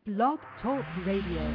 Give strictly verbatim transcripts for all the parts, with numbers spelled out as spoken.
Blog Talk Radio.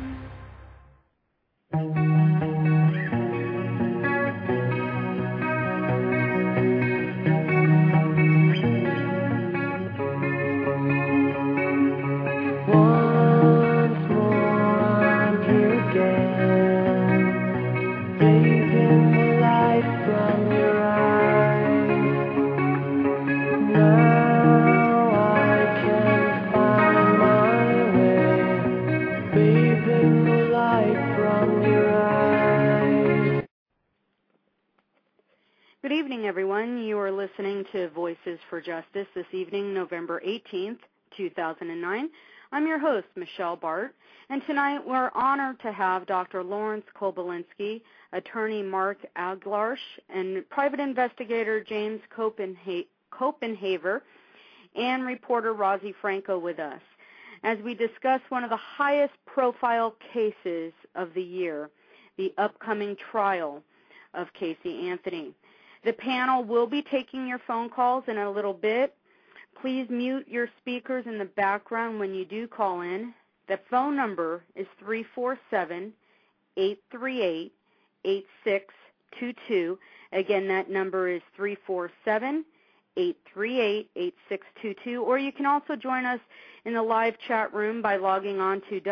Good evening, everyone. You are listening to Voices for Justice this evening, November eighteenth, two thousand nine. I'm your host, Michelle Bart, and tonight we're honored to have Doctor Lawrence Kobylensky, attorney Mark Aglarsh, and private investigator James Copenha- Copenhaver, and reporter Rosie Franco with us as we discuss one of the highest profile cases of the year, the upcoming trial of Casey Anthony. The panel will be taking your phone calls in a little bit. Please mute your speakers in the background when you do call in. The phone number is three four seven, eight three eight, eight six two two. Again, that number is three four seven, eight three eight, eight six two two. Or you can also join us in the live chat room by logging on to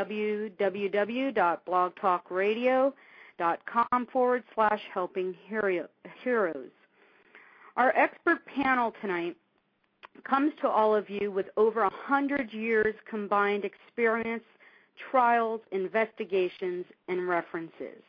www.blogtalkradio.com forward slash helping heroes. Our expert panel tonight comes to all of you with over one hundred years combined experience, trials, investigations, and references.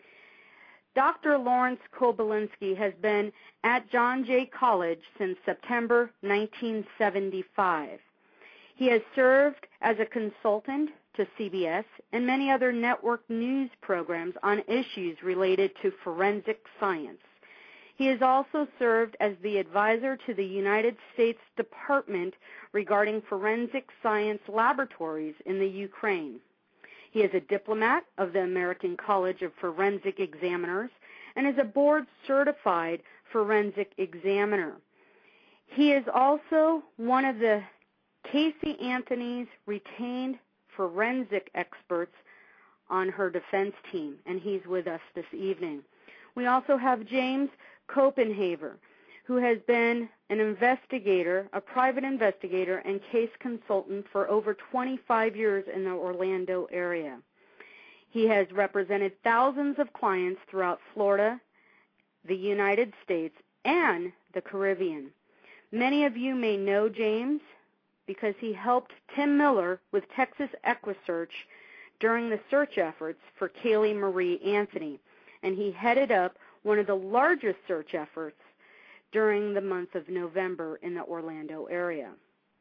Doctor Lawrence Kobylensky has been at John Jay College since September nineteen seventy-five. He has served as a consultant to C B S and many other network news programs on issues related to forensic science. He has also served as the advisor to the United States Department regarding forensic science laboratories in the Ukraine. He is a diplomat of the American College of Forensic Examiners and is a board-certified forensic examiner. He is also one of the Casey Anthony's retained forensic experts on her defense team, and he's with us this evening. We also have James Copenhaver, who has been an investigator, a private investigator and case consultant for over twenty-five years in the Orlando area. He has represented thousands of clients throughout Florida, the United States, and the Caribbean. Many of you may know James because he helped Tim Miller with Texas EquiSearch during the search efforts for Kaylee Marie Anthony, and he headed up one of the largest search efforts during the month of November in the Orlando area.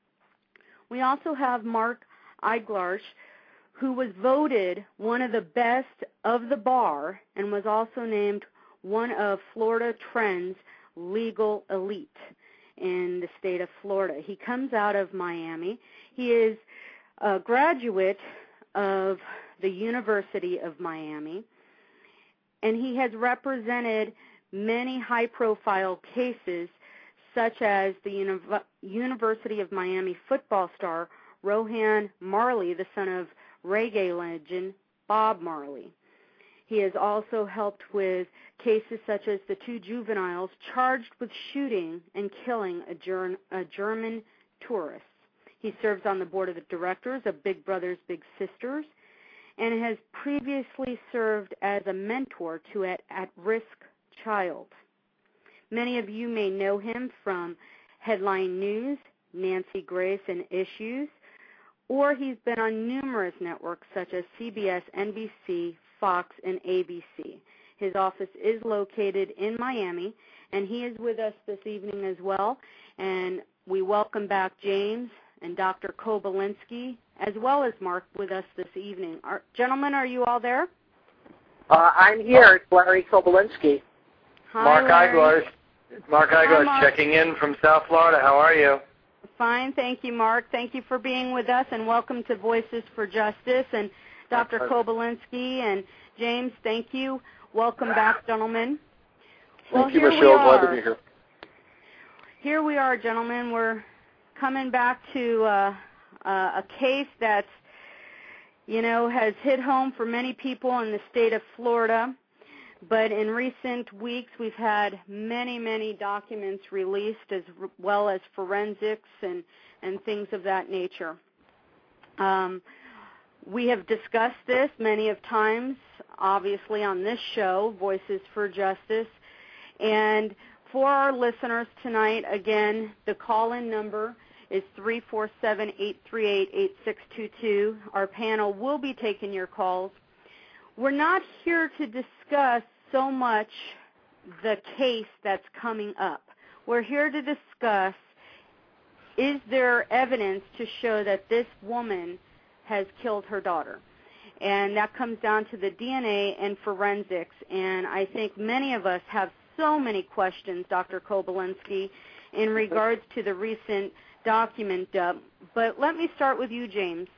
We also have Mark Aglarsh, who was voted one of the best of the bar and was also named one of Florida Trend's legal elite in the state of Florida. He comes out of Miami. He is a graduate of the University of Miami, and he has represented many high-profile cases, such as the Uni- University of Miami football star Rohan Marley, the son of reggae legend Bob Marley. He has also helped with cases such as the two juveniles charged with shooting and killing a, ger- a German tourist. He serves on the board of the directors of Big Brothers Big Sisters, and has previously served as a mentor to an at-risk child. Many of you may know him from Headline News, Nancy Grace, and Issues, or he's been on numerous networks such as C B S, N B C, Fox, and A B C. His office is located in Miami, and he is with us this evening as well. And we welcome back James and Doctor Kobylensky, as well as Mark, with us this evening. Are, gentlemen, are you all there? Uh, I'm here. It's Larry Kobylensky. Hi, Mark Larry. Aglarsh. Mark Aglarsh checking in from South Florida. How are you? Fine, thank you, Mark. Thank you for being with us, and welcome to Voices for Justice. And Doctor Kobylensky and James, thank you. Welcome back, gentlemen. Well, thank you, here Michelle. we are. Glad to be here. Here we are, gentlemen. We're coming back to uh, uh, a case that's you know, has hit home for many people in the state of Florida. But in recent weeks, we've had many, many documents released, as well as forensics and, and things of that nature. Um, we have discussed this many of times, obviously, on this show, Voices for Justice. And for our listeners tonight, again, the call-in number is three four seven, eight three eight, eight six two two. Our panel will be taking your calls. We're not here to discuss so much the case that's coming up. We're here to discuss, is there evidence to show that this woman has killed her daughter? And that comes down to the D N A and forensics. And I think many of us have so many questions, Doctor Kobylensky, in regards to the recent document dump. But let me start with you, James.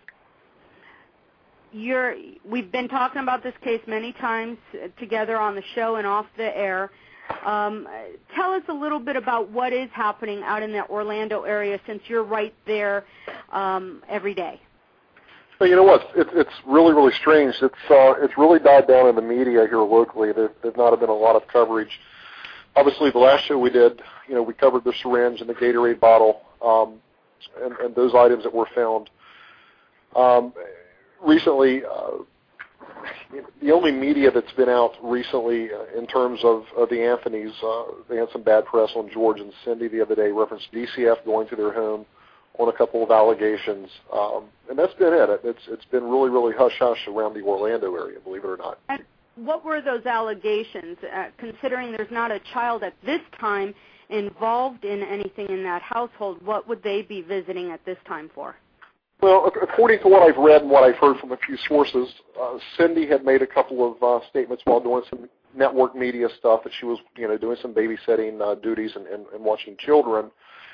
You're, we've been talking about this case many times together on the show and off the air. Um, tell us a little bit about what is happening out in the Orlando area, since you're right there um, every day. Well, you know what? It's it's really really strange. It's uh, it's really died down in the media here locally. There there's not been a lot of coverage. Obviously, the last show we did, you know, we covered the syringe and the Gatorade bottle um, and, and those items that were found. Um, recently, uh, the only media that's been out recently uh, in terms of, of the Anthony's, uh, they had some bad press on George and Cindy the other day, referenced D C F going to their home on a couple of allegations, um, and that's been it. It's it's been really, really hush-hush around the Orlando area, believe it or not. And what were those allegations, uh, considering there's not a child at this time involved in anything in that household? What would they be visiting at this time for? Well, according to what I've read and what I've heard from a few sources, uh, Cindy had made a couple of uh, statements while doing some network media stuff that she was, you know, doing some babysitting uh, duties and, and, and watching children.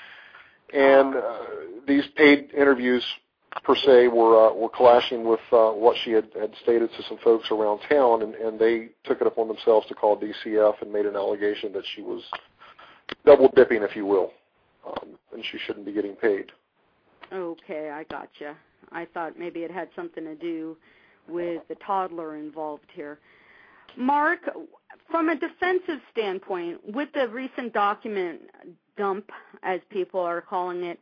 And uh, these paid interviews, per se, were uh, were clashing with uh, what she had, had stated to some folks around town, and, and they took it upon themselves to call D C F and made an allegation that she was double dipping, if you will, um, and she shouldn't be getting paid. Okay, I gotcha. I thought maybe it had something to do with the toddler involved here. Mark, from a defensive standpoint, with the recent document dump, as people are calling it,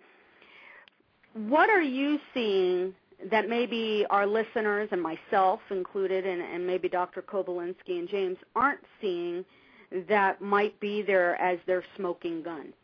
what are you seeing that maybe our listeners and myself included, and, and maybe Doctor Kobylensky and James aren't seeing that might be there as their smoking gun?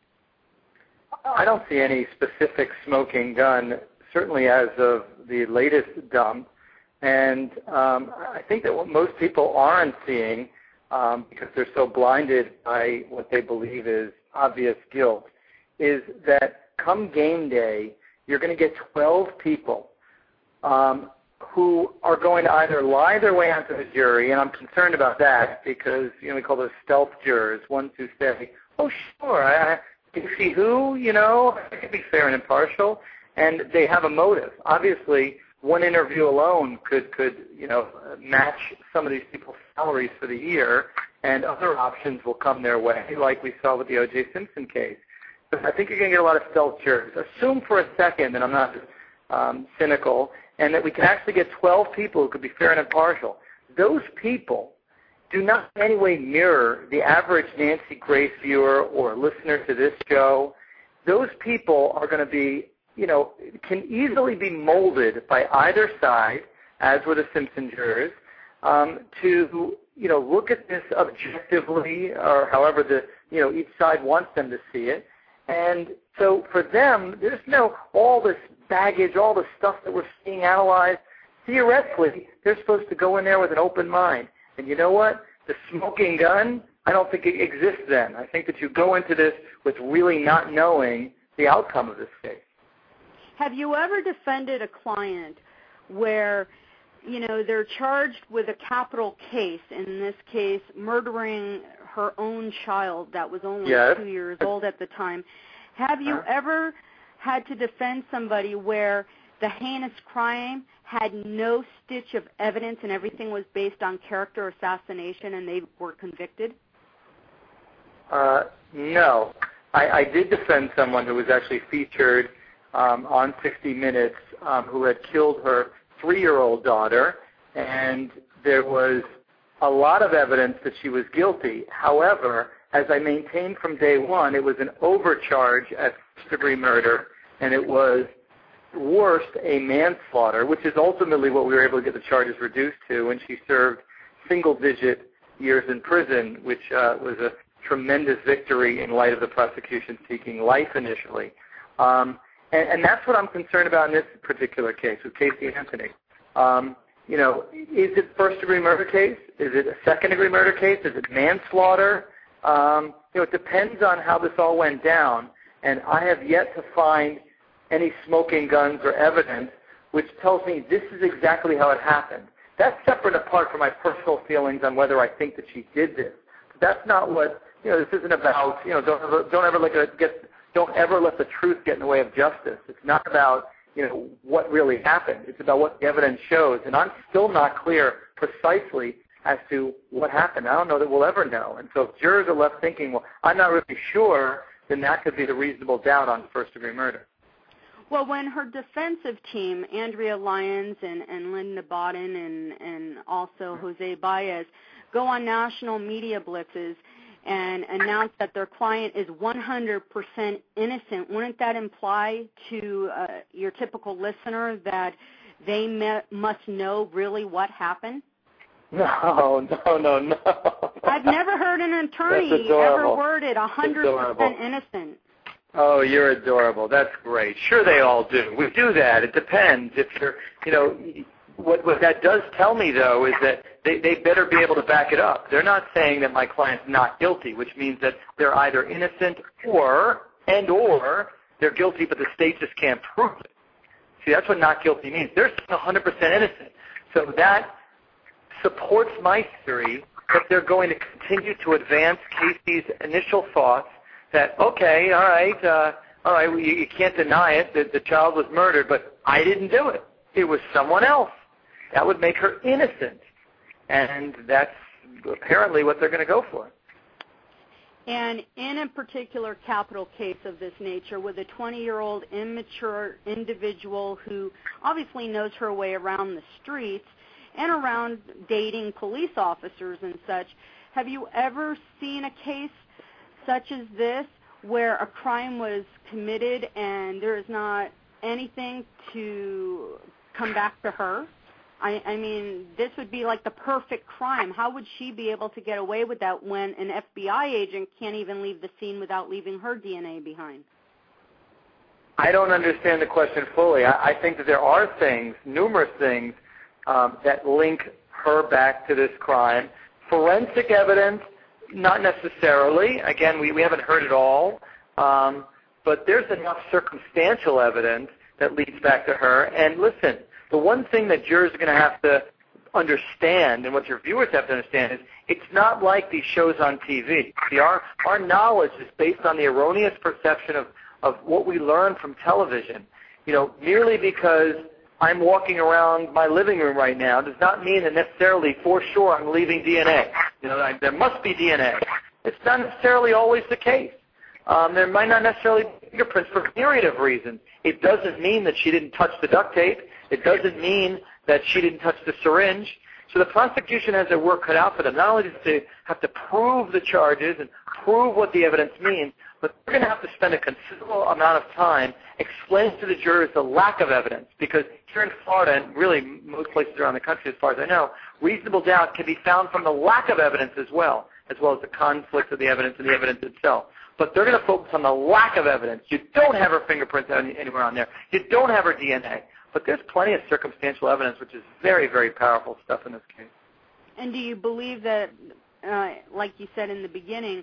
I don't see any specific smoking gun, certainly as of the latest dump. And um, I think that what most people aren't seeing, um, because they're so blinded by what they believe is obvious guilt, is that come game day, you're going to get twelve people um, who are going to either lie their way onto the jury, and I'm concerned about that because, you know, we call those stealth jurors, ones who say, oh, sure, I, you see who, you know, I can be fair and impartial, and they have a motive. Obviously, one interview alone could, could, you know, match some of these people's salaries for the year, and other options will come their way, like we saw with the O J Simpson case. But I think you're going to get a lot of stealth jurors. Assume for a second that I'm not um, cynical, and that we can actually get twelve people who could be fair and impartial. Those people do not in any way mirror the average Nancy Grace viewer or listener to this show. Those people are going to be, you know, can easily be molded by either side, as were the Simpson jurors, um, to, you know, look at this objectively, or however the, you know, each side wants them to see it. And so for them, there's no all this baggage, all the stuff that we're seeing analyzed. Theoretically, they're supposed to go in there with an open mind. And you know what? The smoking gun, I don't think it exists then. I think that you go into this with really not knowing the outcome of this case. Have you ever defended a client where, you know, they're charged with a capital case, in this case murdering her own child that was only yes. two years old at the time? Have you ever had to defend somebody where the heinous crime had no stitch of evidence and everything was based on character assassination and they were convicted? Uh, no. I, I did defend someone who was actually featured um, on sixty minutes um, who had killed her three-year-old daughter, and there was a lot of evidence that she was guilty. However, as I maintained from day one, it was an overcharge at first-degree murder, and it was worst a manslaughter, which is ultimately what we were able to get the charges reduced to, and she served single-digit years in prison, which uh, was a tremendous victory in light of the prosecution seeking life initially. Um, and, and that's what I'm concerned about in this particular case with Casey Anthony. Um, you know, is it first-degree murder case? Is it a second-degree murder case? Is it manslaughter? Um, you know, it depends on how this all went down, and I have yet to find any smoking guns or evidence which tells me this is exactly how it happened. That's separate and apart from my personal feelings on whether I think that she did this. But that's not what, you know, this isn't about, you know, don't ever, don't ever let it get, don't ever let the truth get in the way of justice. It's not about, you know, what really happened. It's about what the evidence shows. And I'm still not clear precisely as to what happened. I don't know that we'll ever know. And so if jurors are left thinking, well, I'm not really sure, then that could be the reasonable doubt on first-degree murder. Well, when her defensive team, Andrea Lyons and, and Linda Bodden and, and also Jose Baez, go on national media blitzes and announce that their client is one hundred percent innocent, wouldn't that imply to uh, your typical listener that they me- must know really what happened? No, no, no, no. I've never heard an attorney ever worded one hundred percent innocent. Oh, you're adorable. That's great. Sure, they all do. We do that. It depends. If you're, you know, what what that does tell me though is that they they better be able to back it up. They're not saying that my client's not guilty, which means that they're either innocent or and or they're guilty, but the state just can't prove it. See, that's what not guilty means. They're one hundred percent innocent. So that supports my theory that they're going to continue to advance Casey's initial thoughts that, okay, all right, uh, all right, well, you, you can't deny it that the child was murdered, but I didn't do it. It was someone else. That would make her innocent. And that's apparently what they're going to go for. And in a particular capital case of this nature, with a twenty-year-old immature individual who obviously knows her way around the streets and around dating police officers and such, have you ever seen a case such as this where a crime was committed and there is not anything to come back to her? I, I mean, this would be like the perfect crime. How would she be able to get away with that when an F B I agent can't even leave the scene without leaving her D N A behind? I don't understand the question fully. I, I think that there are things, numerous things, um, that link her back to this crime. Forensic evidence, not necessarily. Again, we, we haven't heard it all. Um, but there's enough circumstantial evidence that leads back to her. And listen, the one thing that jurors are going to have to understand, and what your viewers have to understand, is it's not like these shows on T V. See, our, our knowledge is based on the erroneous perception of, of what we learn from television. You know, merely because I'm walking around my living room right now does not mean that necessarily for sure I'm leaving D N A. You know, I, there must be D N A. It's not necessarily always the case. Um, there might not necessarily be fingerprints for a myriad of reasons. It doesn't mean that she didn't touch the duct tape. It doesn't mean that she didn't touch the syringe. So the prosecution has their work cut out for them. Not only do they have to prove the charges and prove what the evidence means, but they're going to have to spend a considerable amount of time explaining to the jurors the lack of evidence. Because here in Florida, and really most places around the country as far as I know, reasonable doubt can be found from the lack of evidence as well, as well as the conflict of the evidence and the evidence itself. But they're going to focus on the lack of evidence. You don't have her fingerprints anywhere on there. You don't have her D N A. But there's plenty of circumstantial evidence, which is very, very powerful stuff in this case. And do you believe that, uh, like you said in the beginning,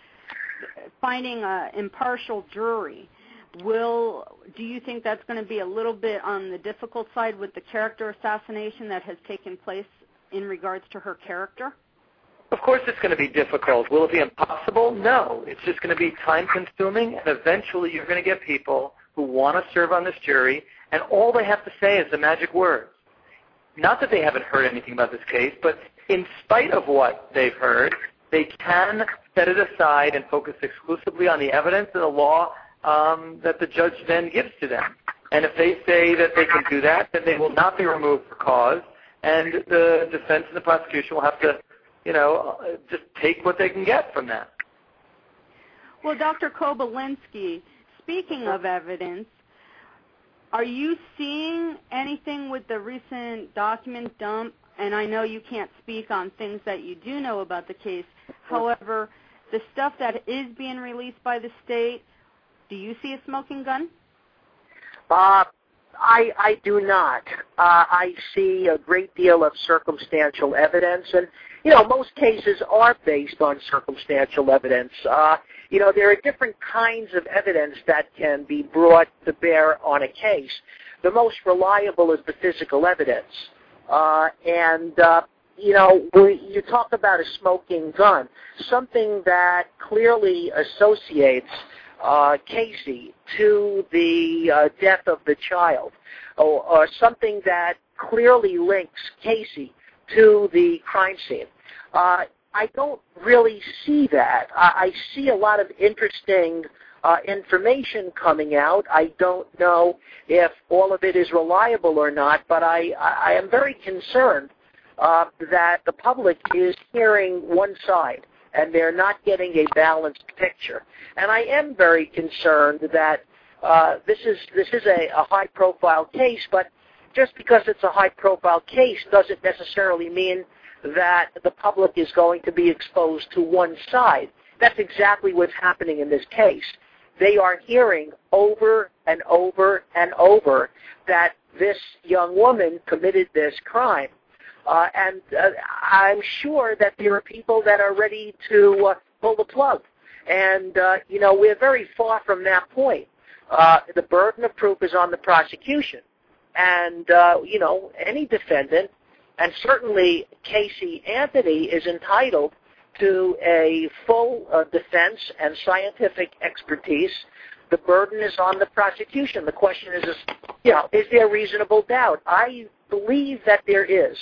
finding an impartial jury, will, do you think that's going to be a little bit on the difficult side with the character assassination that has taken place in regards to her character? Of course it's going to be difficult. Will it be impossible? No. It's just going to be time-consuming, and eventually you're going to get people who want to serve on this jury, and all they have to say is the magic words. Not that they haven't heard anything about this case, but in spite of what they've heard, they can set it aside and focus exclusively on the evidence and the law um, that the judge then gives to them. And if they say that they can do that, then they will not be removed for cause, and the defense and the prosecution will have to, you know, just take what they can get from that. Well, Doctor Kobolinsky, speaking of evidence, are you seeing anything with the recent document dump? And I know you can't speak on things that you do know about the case. However, the stuff that is being released by the state, do you see a smoking gun? Uh, I, I do not. Uh, I see a great deal of circumstantial evidence, and, you know, most cases are based on circumstantial evidence. Uh, you know, there are different kinds of evidence that can be brought to bear on a case. The most reliable is the physical evidence. Uh, and, uh, you know, we, you talk about a smoking gun, something that clearly associates uh, Casey to the uh, death of the child, or, or something that clearly links Casey to the crime scene. Uh, I don't really see that. I, I see a lot of interesting uh, information coming out. I don't know if all of it is reliable or not, but I, I am very concerned uh, that the public is hearing one side and they're not getting a balanced picture. And I am very concerned that uh, this is this is a, a high-profile case, but just because it's a high-profile case doesn't necessarily mean that the public is going to be exposed to one side. That's exactly what's happening in this case. They are hearing over and over and over that this young woman committed this crime. Uh, and uh, I'm sure that there are people that are ready to uh, pull the plug. And, uh, you know, we're very far from that point. Uh, the burden of proof is on the prosecution. And, uh, you know, any defendant, and certainly Casey Anthony, is entitled to a full uh, defense and scientific expertise. The burden is on the prosecution. The question is, is, you know, is there reasonable doubt? I believe that there is.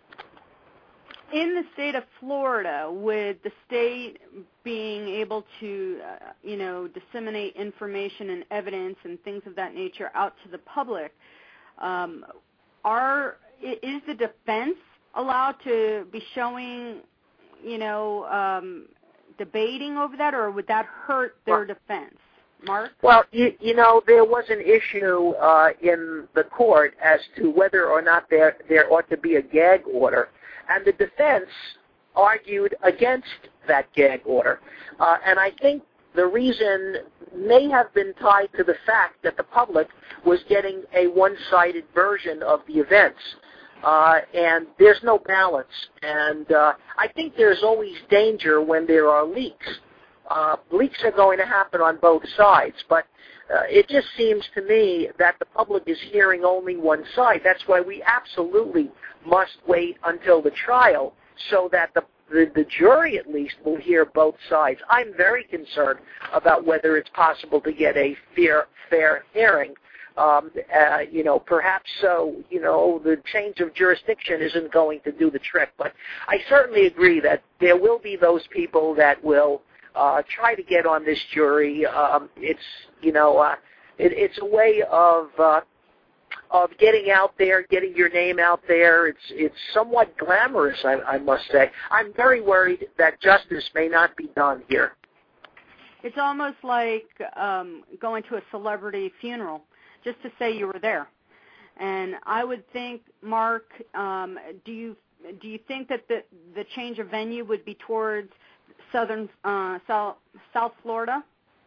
In the state of Florida, with the state being able to, uh, you know, disseminate information and evidence and things of that nature out to the public, um, are is the defense allowed to be showing, you know, um, debating over that, or would that hurt their well, defense? Mark? Well, you, you know, there was an issue uh, in the court as to whether or not there there ought to be a gag order. And the defense argued against that gag order. Uh, and I think the reason may have been tied to the fact that the public was getting a one-sided version of the events. Uh, and there's no balance. And uh, I think there's always danger when there are leaks. Uh, leaks are going to happen on both sides. But uh, it just seems to me that the public is hearing only one side. That's why we absolutely must wait until the trial so that the, the, the jury at least will hear both sides. I'm very concerned about whether it's possible to get a fair, fair hearing. Um, uh, you know, perhaps so, you know, the change of jurisdiction isn't going to do the trick. But I certainly agree that there will be those people that will uh, try to get on this jury. Um, it's, you know, uh, it, it's a way of uh, of getting out there, getting your name out there. It's it's somewhat glamorous, I, I must say. I'm very worried that justice may not be done here. It's almost like um, going to a celebrity funeral, just to say you were there. And I would think, Mark, um, do you do you think that the the change of venue would be towards southern uh, South South Florida?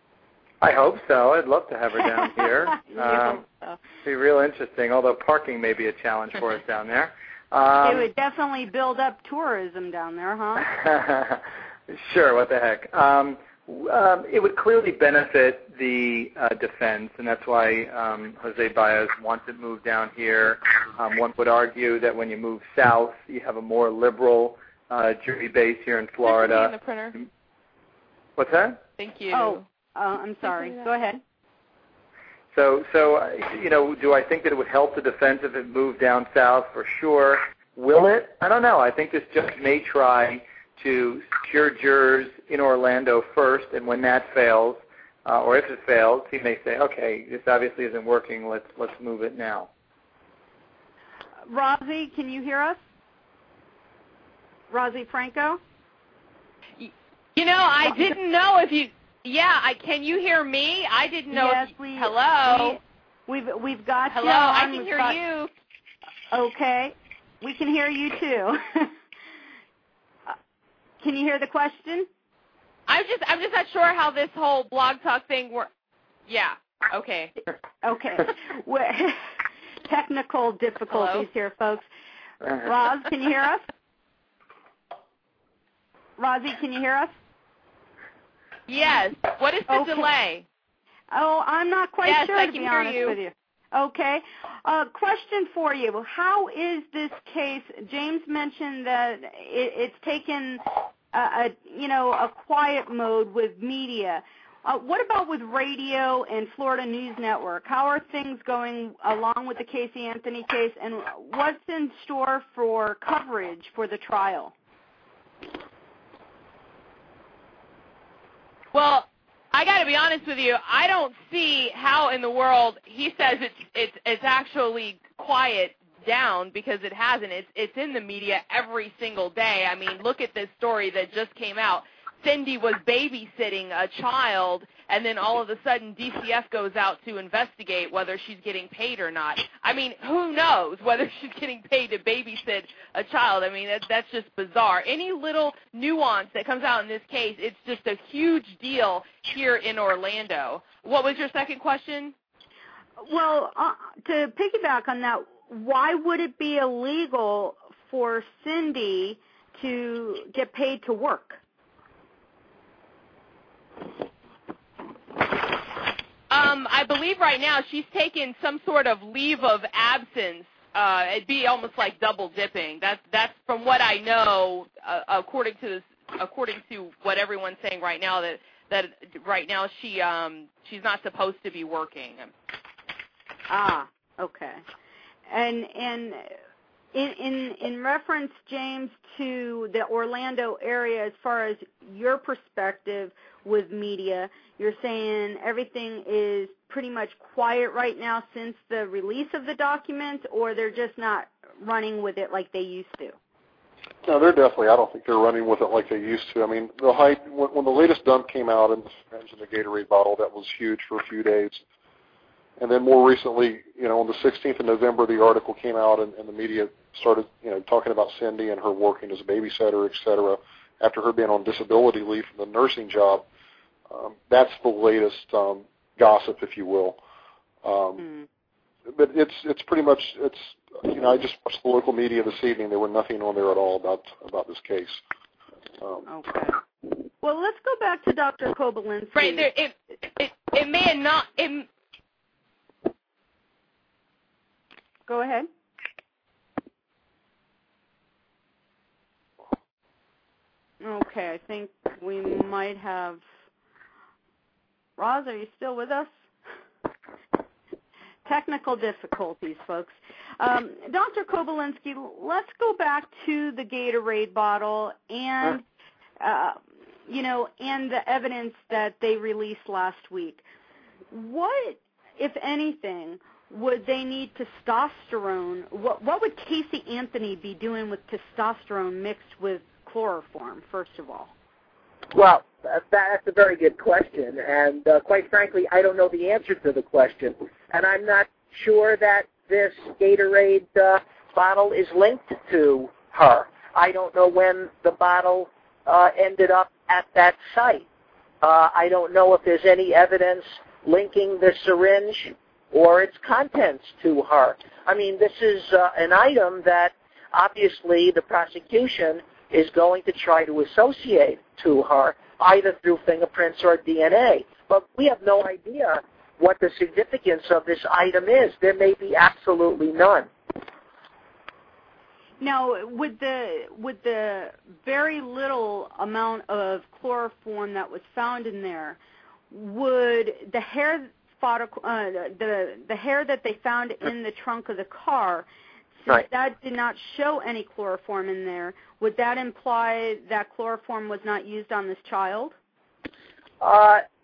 I hope so. I'd love to have her down here. um, so. It'd be real interesting, although parking may be a challenge for us down there. Um, it would definitely build up tourism down there, huh? Sure, what the heck. Um, um, it would clearly benefit the uh, defense, and that's why um, Jose Baez wants it moved down here. Um, one would argue that when you move south, you have a more liberal uh, jury base here in Florida. In the printer. What's that? Thank you. Oh. Uh, I'm sorry. Go ahead. So, so uh, you know, do I think that it would help the defense if it moved down south? For sure. Will it? I don't know. I think this judge may try to secure jurors in Orlando first, and when that fails, uh, or if it fails, he may say, okay, this obviously isn't working, let's, let's move it now. Rosie, can you hear us? Rosie Franco? You know, I didn't know if you, yeah, I, can you hear me? I didn't know yes, if you, we, hello? We, we've, we've got hello, you on. I can we've hear got, you. Okay, we can hear you too. Can you hear the question? I'm just, I'm just not sure how this whole Blog Talk thing works. Yeah, okay. Okay. Technical difficulties hello? here, folks. Roz, can you hear us? Rosie, can you hear us? Yes. What is the okay. delay? Oh, I'm not quite yes, sure, I to can be hear honest you. with you. Okay. Uh, question for you. How is this case, James mentioned that it, it's taken a, a, you know, a quiet mode with media. Uh, what about with radio and Florida News Network? How are things going along with the Casey Anthony case, and what's in store for coverage for the trial? Well, I got to be honest with you. I don't see how in the world he says it's it's it's actually quiet down, because it hasn't. It's it's in the media every single day. I mean, look at this story that just came out. Cindy was babysitting a child, and then all of a sudden D C F goes out to investigate whether she's getting paid or not. I mean, who knows whether she's getting paid to babysit a child? I mean, that, that's just bizarre. Any little nuance that comes out in this case, it's just a huge deal here in Orlando. What was your second question? Well, uh, to piggyback on that, why would it be illegal for Cindy to get paid to work? Um, I believe right now she's taken some sort of leave of absence. Uh, it'd be almost like double dipping. That's that's from what I know, uh, according to this, according to what everyone's saying right now. That that right now she um she's not supposed to be working. Ah, okay. And and in in in reference, James, to the Orlando area, as far as your perspective with media, you're saying everything is pretty much quiet right now since the release of the documents, or they're just not running with it like they used to? No, they're definitely, I don't think they're running with it like they used to. I mean, the height, when, when the latest dump came out in the, in the Gatorade bottle, that was huge for a few days. And then more recently, you know, on the sixteenth of November, the article came out, and, and the media started, you know, talking about Cindy and her working as a babysitter, et cetera, after her being on disability leave from the nursing job. Um, that's the latest um, gossip, if you will. Um, mm. But it's it's pretty much, it's, you know, I just watched the local media this evening. There were nothing on there at all about about this case. Um, okay. Well, let's go back to Doctor Kobylensky. Right there, it, it, it may have not... It, Go ahead. Okay, I think we might have... Roz, are you still with us? Technical difficulties, folks. Um, Doctor Kobylensky, let's go back to the Gatorade bottle and, uh, you know, and the evidence that they released last week. What, if anything, would they need testosterone? What, what would Casey Anthony be doing with testosterone mixed with chloroform, first of all? Well, that's a very good question, and uh, quite frankly, I don't know the answer to the question, and I'm not sure that this Gatorade uh, bottle is linked to her. I don't know when the bottle uh, ended up at that site. Uh, I don't know if there's any evidence linking the syringe or its contents to her. I mean, this is uh, an item that obviously the prosecution is going to try to associate to her, either through fingerprints or D N A. But we have no idea what the significance of this item is. There may be absolutely none. Now, with the with the very little amount of chloroform that was found in there, would the hair follicle, uh, the the hair that they found in the trunk of the car, since right. that did not show any chloroform in there, would that imply that chloroform was not used on this child? Uh,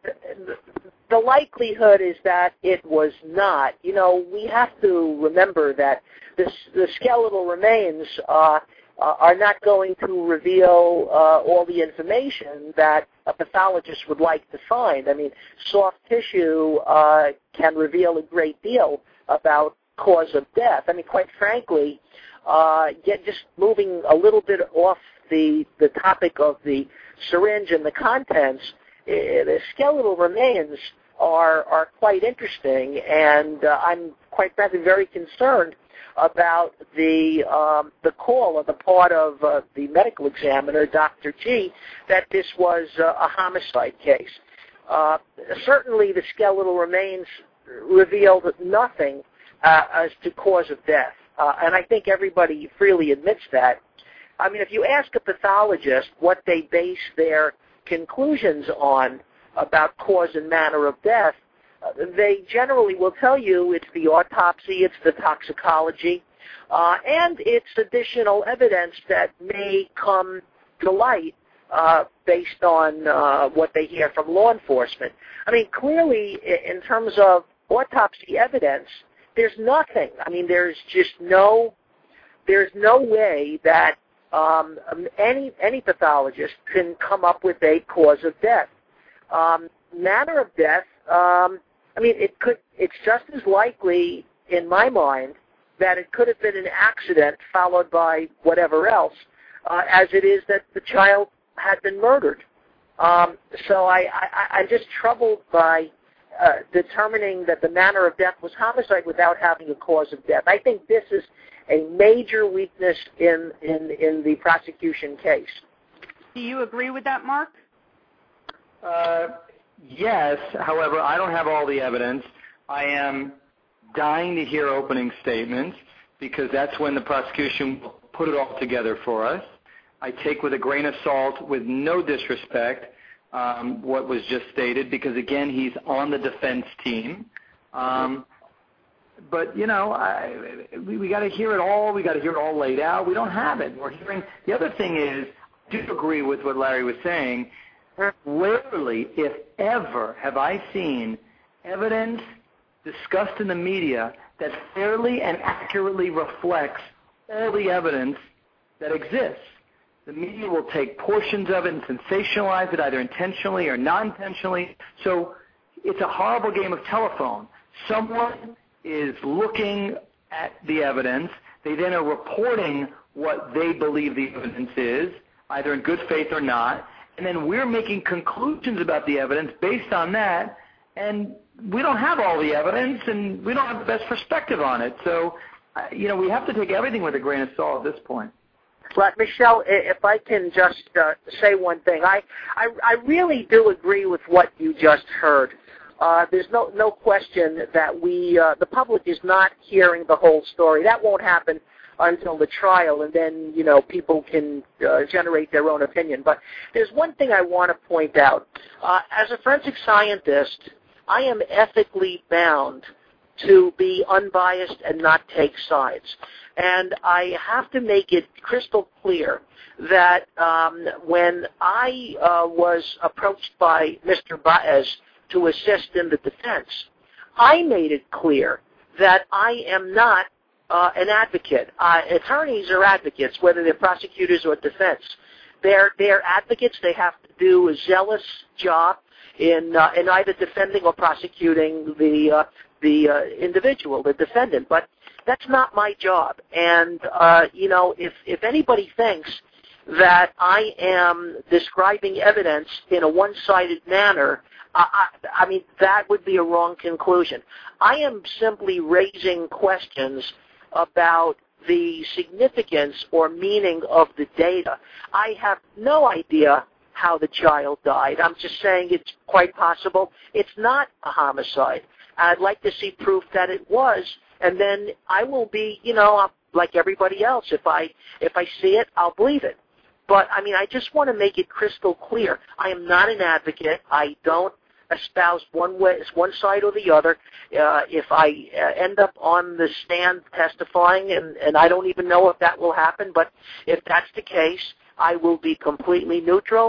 the likelihood is that it was not. You know, we have to remember that this, the skeletal remains uh, are not going to reveal uh, all the information that a pathologist would like to find. I mean, soft tissue uh, can reveal a great deal about cause of death. I mean, quite frankly, uh, get just moving a little bit off the the topic of the syringe and the contents, eh, the skeletal remains are are quite interesting, and uh, I'm quite frankly very concerned about the um, the call on the part of uh, the medical examiner, Doctor G, that this was uh, a homicide case. Uh, certainly, the skeletal remains revealed nothing uh, as to cause of death, uh, and I think everybody freely admits that. I mean, if you ask a pathologist what they base their conclusions on about cause and manner of death, uh, they generally will tell you it's the autopsy, it's the toxicology, uh, and it's additional evidence that may come to light uh, based on uh, what they hear from law enforcement. I mean, clearly, in terms of autopsy evidence, there's nothing. I mean, there's just no, there's no way that Um, any any pathologist can come up with a cause of death. Um, manner of death, um, I mean, it could. It's just as likely, in my mind, that it could have been an accident followed by whatever else, uh, as it is that the child had been murdered. Um, so I, I, I'm just troubled by uh, determining that the manner of death was homicide without having a cause of death. I think this is a major weakness in, in, in the prosecution case. Do you agree with that, Mark? Uh, yes. However, I don't have all the evidence. I am dying to hear opening statements because that's when the prosecution will put it all together for us. I take with a grain of salt, with no disrespect, um, what was just stated because, again, he's on the defense team. Um, But, you know, I, we, we got to hear it all. We got to hear it all laid out. We don't have it. We're hearing. The other thing is, I do agree with what Larry was saying. Rarely, if ever, have I seen evidence discussed in the media that fairly and accurately reflects all the evidence that exists. The media will take portions of it and sensationalize it, either intentionally or non-intentionally. So it's a horrible game of telephone. Someone is looking at the evidence. They then are reporting what they believe the evidence is, either in good faith or not, and then we're making conclusions about the evidence based on that, and we don't have all the evidence, and we don't have the best perspective on it. So, uh, you know, we have to take everything with a grain of salt at this point. But, Michelle, if I can just uh, say one thing, I, I, I really do agree with what you just heard. Uh, there's no no question that we uh, the public is not hearing the whole story. That won't happen until the trial, and then you know people can uh, generate their own opinion. But there's one thing I want to point out. Uh, as a forensic scientist, I am ethically bound to be unbiased and not take sides. And I have to make it crystal clear that um, when I uh, was approached by Mister Baez to assist in the defense, I made it clear that I am not uh, an advocate. Uh, attorneys are advocates, whether they're prosecutors or defense. They're, they're advocates. They have to do a zealous job in, uh, in either defending or prosecuting the, uh, the uh, individual, the defendant. But that's not my job. And, uh, you know, if, if anybody thinks that I am describing evidence in a one-sided manner, I, I mean, that would be a wrong conclusion. I am simply raising questions about the significance or meaning of the data. I have no idea how the child died. I'm just saying it's quite possible it's not a homicide. I'd like to see proof that it was, and then I will be, you know, like everybody else. If I if I see it, I'll believe it. But, I mean, I just want to make it crystal clear. I am not an advocate. I don't espouse one way, one side or the other. Uh, if I uh, end up on the stand testifying, and, and I don't even know if that will happen, but if that's the case, I will be completely neutral,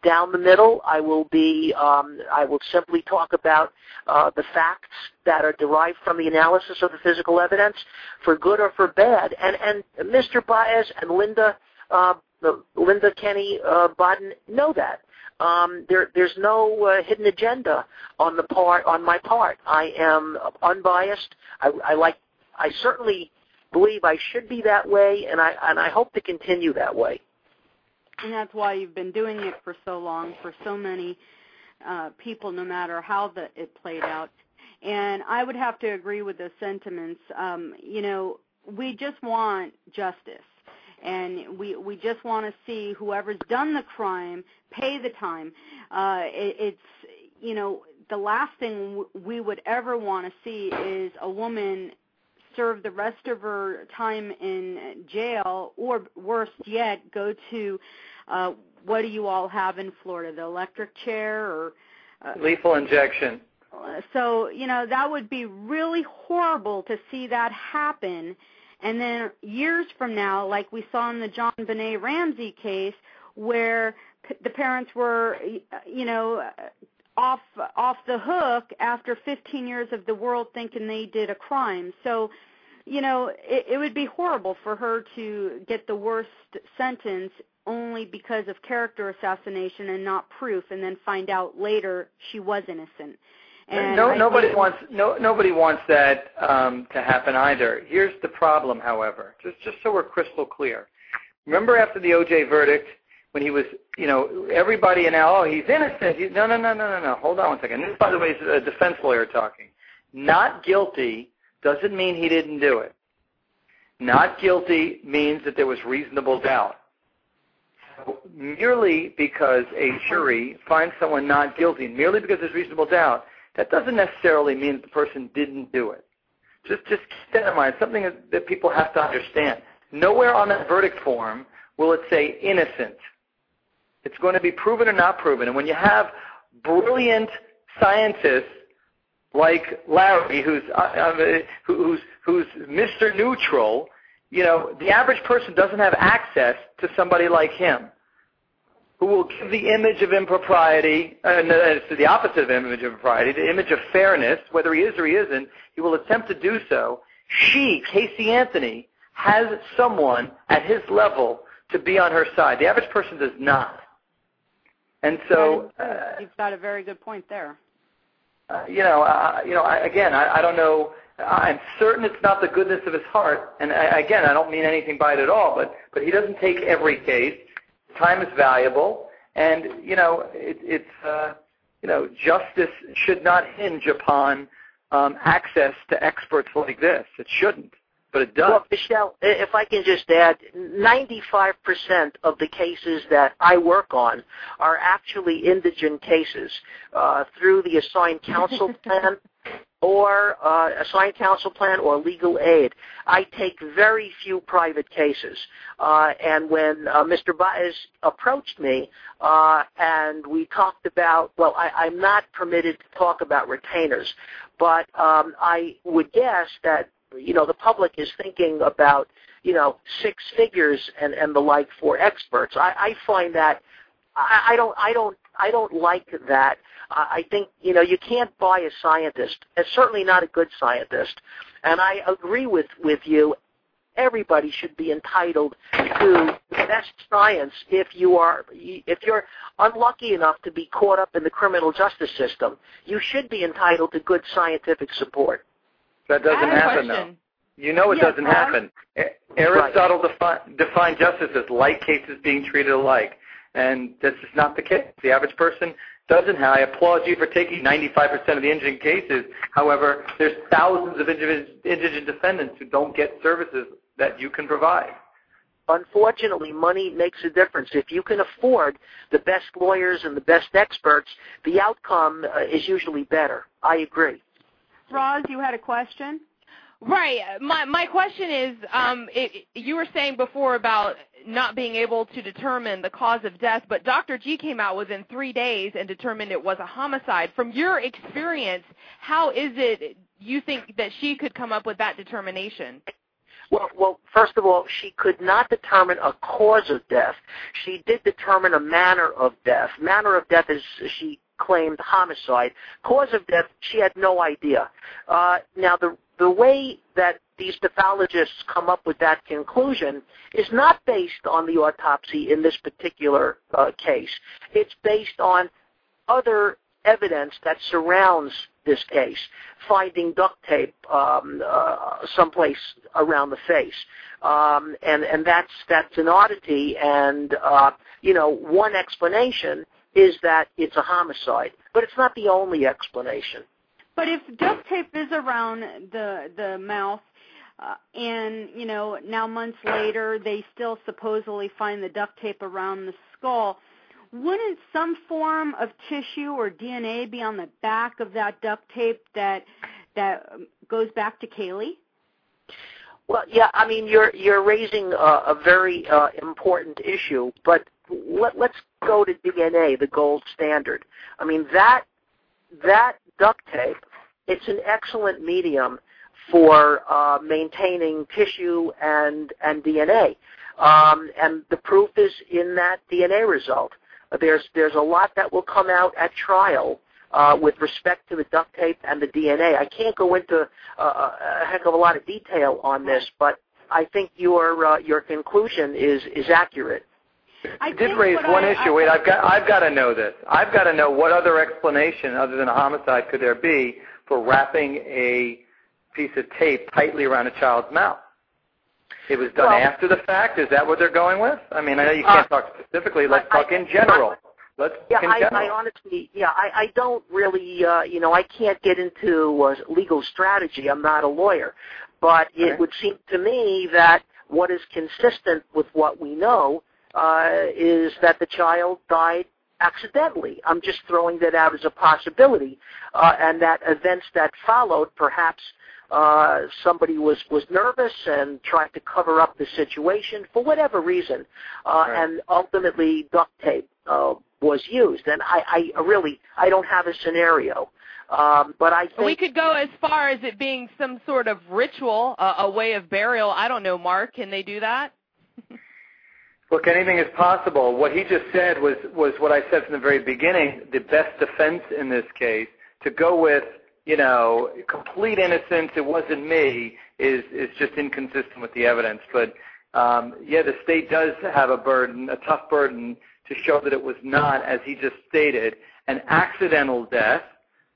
down the middle. I will be. Um, I will simply talk about uh, the facts that are derived from the analysis of the physical evidence, for good or for bad. And and Mister Baez and Linda uh, Linda Kenny uh, Baden know that. Um, there, there's no uh, hidden agenda on the part on my part. I am unbiased. I, I like. I certainly believe I should be that way, and I and I hope to continue that way. And that's why you've been doing it for so long, for so many uh, people, no matter how the, it played out. And I would have to agree with those sentiments. Um, you know, we just want justice. And we we just want to see whoever's done the crime pay the time. Uh, it, it's, you know, the last thing we would ever want to see is a woman serve the rest of her time in jail, or worse yet, go to, uh, what do you all have in Florida, the electric chair or? Uh, lethal injection. So, you know, that would be really horrible to see that happen. And then years from now, like we saw in the John Benet Ramsey case, where p- the parents were, you know, off off the hook after fifteen years of the world thinking they did a crime. So, you know, it, it would be horrible for her to get the worst sentence only because of character assassination and not proof, and then find out later she was innocent. And no, I nobody think, wants no, nobody wants that um, to happen either. Here's the problem, however, just just so we're crystal clear. Remember after the O J verdict, when he was, you know, everybody in L, oh, he's innocent. He's, no, no, no, no, no, no. Hold on one second. This, by the way, is a defense lawyer talking. Not guilty doesn't mean he didn't do it. Not guilty means that there was reasonable doubt. So merely because a jury finds someone not guilty, merely because there's reasonable doubt, that doesn't necessarily mean that the person didn't do it. Just just keep that in mind. Something that, that people have to understand. Nowhere on that verdict form will it say innocent. It's going to be proven or not proven. And when you have brilliant scientists like Larry, who's uh, who's who's Mister Neutral, you know, the average person doesn't have access to somebody like him, who will give the image of impropriety, uh, no, it's the opposite of image of impropriety, the image of fairness, whether he is or he isn't. He will attempt to do so. She, Casey Anthony, has someone at his level to be on her side. The average person does not. And so, uh, you've got a very good point there. Uh, you know, uh, you know. I, again, I, I don't know. I'm certain it's not the goodness of his heart. And I, again, I don't mean anything by it at all. But but he doesn't take every case. Time is valuable, and you know, it, it's uh, you know, justice should not hinge upon um, access to experts like this. It shouldn't. But it does. Well, Michelle, if I can just add, ninety-five percent of the cases that I work on are actually indigent cases uh, through the assigned counsel plan or uh, assigned counsel plan or legal aid. I take very few private cases. Uh, and when uh, Mister Baez approached me uh, and we talked about, well, I, I'm not permitted to talk about retainers, but um, I would guess that you know, the public is thinking about, you know, six figures and, and the like for experts. I, I find that I, I don't, I don't, I don't like that. I think, you know, you can't buy a scientist, and certainly not a good scientist. And I agree with, with you. Everybody should be entitled to the best science. If you are, if you're unlucky enough to be caught up in the criminal justice system, you should be entitled to good scientific support. That doesn't happen, though. You know it yes, doesn't happen. Aristotle right. defi- defined justice as like cases being treated alike, and this is not the case. The average person doesn't have. I applaud you for taking ninety-five percent of the indigent cases. However, there's thousands of indigent defendants who don't get services that you can provide. Unfortunately, money makes a difference. If you can afford the best lawyers and the best experts, the outcome uh, is usually better. I agree. Roz, you had a question? Right. My my question is, um, it, you were saying before about not being able to determine the cause of death, but Doctor G came out within three days and determined it was a homicide. From your experience, how is it you think that she could come up with that determination? Well, well, first of all, she could not determine a cause of death. She did determine a manner of death. Manner of death is, she claimed, homicide. Cause of death, she had no idea. Uh, now, the the way that these pathologists come up with that conclusion is not based on the autopsy in this particular uh, case. It's based on other evidence that surrounds this case, finding duct tape um, uh, someplace around the face, um, and and that's that's an oddity. And uh, you know, one explanation is that it's a homicide, but it's not the only explanation. But if duct tape is around the the mouth, uh, and you know, now months later they still supposedly find the duct tape around the skull, wouldn't some form of tissue or D N A be on the back of that duct tape that that goes back to Kaylee? Well, yeah, I mean, you're you're raising a, a very uh, important issue, but let, let's go to D N A, the gold standard. I mean, that that duct tape, it's an excellent medium for uh, maintaining tissue and and D N A, um, and the proof is in that D N A result. There's there's a lot that will come out at trial uh, with respect to the duct tape and the D N A. I can't go into uh, a heck of a lot of detail on this, but I think your uh, your conclusion is is accurate. I It did raise one I, issue. I, Wait, I've got I've got to know this. I've got to know what other explanation other than a homicide could there be for wrapping a piece of tape tightly around a child's mouth? It was done well, after the fact. Is that what they're going with? I mean, I know you can't uh, talk specifically. Let's I, talk in general. Let's yeah, in I, general. I honestly, yeah, I, I don't really, uh, you know, I can't get into uh, legal strategy. I'm not a lawyer, but it okay. would seem to me that what is consistent with what we know uh, is that the child died accidentally. I'm just throwing that out as a possibility, uh, and that events that followed, perhaps uh, somebody was, was nervous and tried to cover up the situation for whatever reason, uh, right. and ultimately duct tape uh, was used. And I, I really, I don't have a scenario. Um, but I think we could go as far as it being some sort of ritual, uh, a way of burial. I don't know, Mark. Can they do that? Look, anything is possible. What he just said was, was what I said from the very beginning, the best defense in this case. To go with, you know, complete innocence, it wasn't me, is, is just inconsistent with the evidence. But, um, yeah, the state does have a burden, a tough burden, to show that it was not, as he just stated, an accidental death.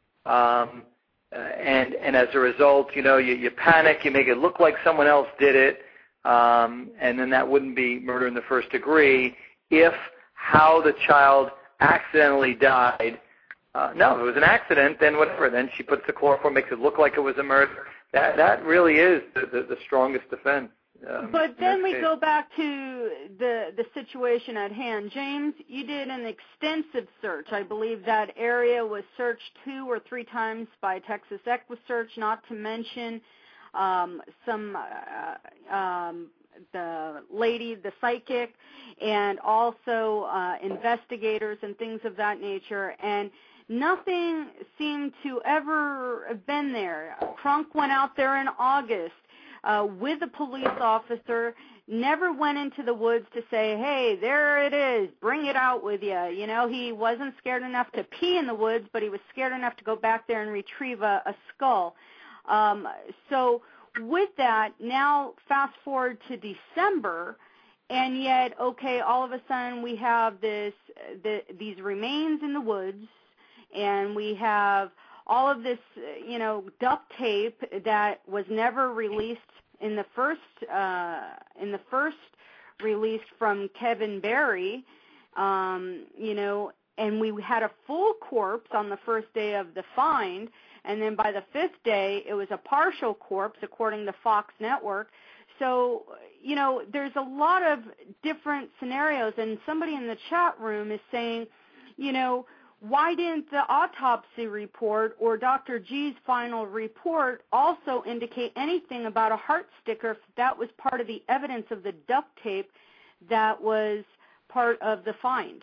Um, uh, and, and as a result, you know, you, you panic, you make it look like someone else did it. Um, and then that wouldn't be murder in the first degree if how the child accidentally died. Uh, no, if it was an accident, then whatever. Then she puts the chloroform, makes it look like it was a murder. That that really is the, the, the strongest defense. Um, but then we case. go back to the the situation at hand. James, you did an extensive search. I believe that area was searched two or three times by Texas EquiSearch, not to mention Um, some uh, um, the lady, the psychic, and also uh, investigators and things of that nature, and nothing seemed to ever have been there. Crunk went out there in August uh, with a police officer, never went into the woods to say, hey, there it is, bring it out with you. You know, he wasn't scared enough to pee in the woods, but he was scared enough to go back there and retrieve a, a skull. Um, so with that, now fast forward to December, and yet, okay, all of a sudden we have this the, these remains in the woods, and we have all of this, you know, duct tape that was never released in the first uh, in the first release from Kevin Barry, um, you know, and we had a full corpse on the first day of the find. And then by the fifth day, it was a partial corpse, according to Fox Network. So, you know, there's a lot of different scenarios. And somebody in the chat room is saying, you know, why didn't the autopsy report or Doctor G's final report also indicate anything about a heart sticker if that was part of the evidence of the duct tape that was part of the find?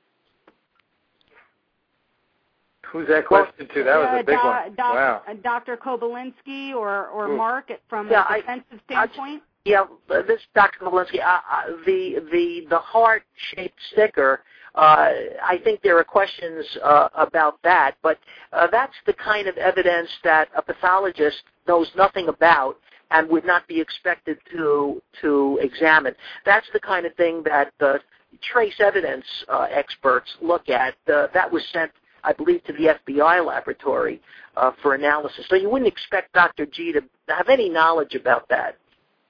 Who's that question to? That was uh, a big do, one. Do, wow. Doctor Kobolinsky or, or Mark from yeah, a defensive I, standpoint? Yeah, this is Doctor Kobylensky. Uh, the the the heart-shaped sticker. Uh, I think there are questions uh, about that, but uh, that's the kind of evidence that a pathologist knows nothing about and would not be expected to to examine. That's the kind of thing that uh, trace evidence uh, experts look at. Uh, that was sent, I believe, to the F B I laboratory uh, for analysis. So you wouldn't expect Doctor G to have any knowledge about that.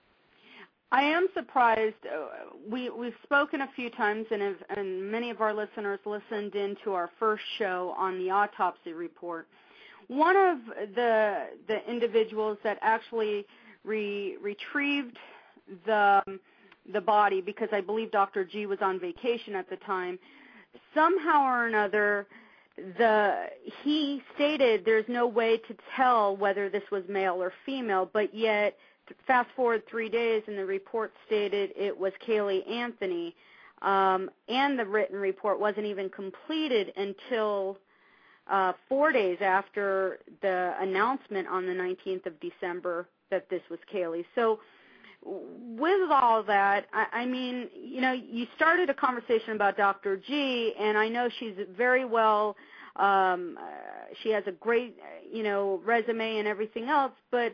I am surprised. Uh, we, we've spoken a few times, and, have, and many of our listeners listened into our first show on the autopsy report. One of the the individuals that actually re, retrieved the the body, because I believe Doctor G was on vacation at the time, somehow or another, the he stated there's no way to tell whether this was male or female, but yet fast forward three days and the report stated it was Caylee Anthony, um, and the written report wasn't even completed until uh, four days after the announcement on the nineteenth of December that this was Caylee. So with all that, I, I mean, you know, you started a conversation about Doctor G, and I know she's very well, um, uh, she has a great, you know, resume and everything else, but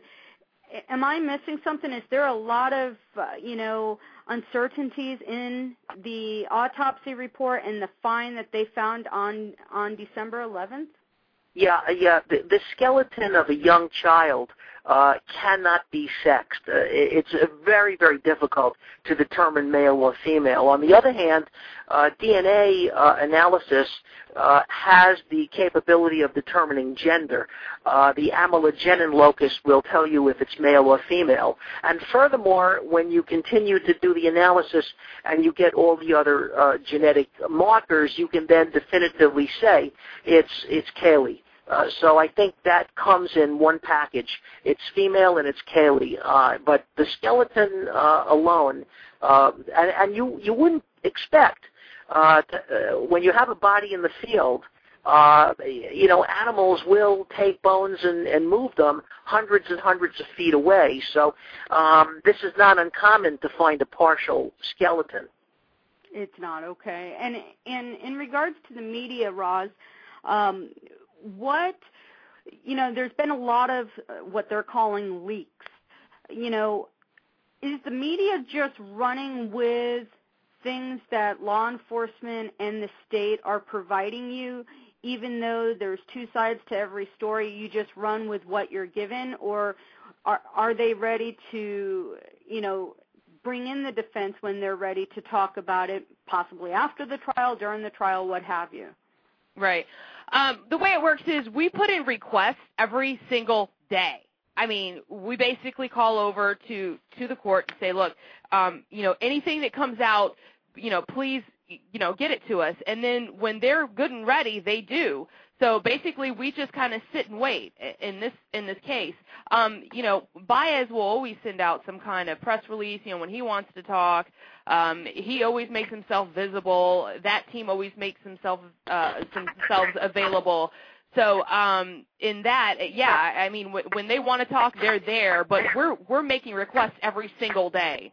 am I missing something? Is there a lot of, uh, you know, uncertainties in the autopsy report and the find that they found on on December eleventh? Yeah, yeah. The, the skeleton of a young child uh, cannot be sexed. Uh, it's uh, very, very difficult to determine male or female. On the other hand, uh, D N A uh, analysis uh, has the capability of determining gender. Uh, the amylogenin locus will tell you if it's male or female. And furthermore, when you continue to do the analysis and you get all the other uh, genetic markers, you can then definitively say it's it's Caylee. Uh, so I think that comes in one package. It's female and it's Caylee. Uh, but the skeleton uh, alone, uh, and, and you, you wouldn't expect, uh, to, uh, when you have a body in the field, uh, you know, animals will take bones and, and move them hundreds and hundreds of feet away. So um, this is not uncommon to find a partial skeleton. It's not, okay. And, and in regards to the media, Roz, um, what, you know, there's been a lot of what they're calling leaks. You know, is the media just running with things that law enforcement and the state are providing you, even though there's two sides to every story, you just run with what you're given? Or are, are they ready to, you know, bring in the defense when they're ready to talk about it, possibly after the trial, during the trial, what have you? Right. Um, the way it works is we put in requests every single day. I mean, we basically call over to, to the court and say, look, um, you know, anything that comes out, you know, please, you know, get it to us. And then when they're good and ready, they do. So basically, we just kind of sit and wait in this in this case. Um, you know, Baez will always send out some kind of press release, you know, when he wants to talk. Um, he always makes himself visible. That team always makes himself, uh, themselves available. So um, in that, yeah, I mean, w- when they want to talk, they're there. But we're we're making requests every single day.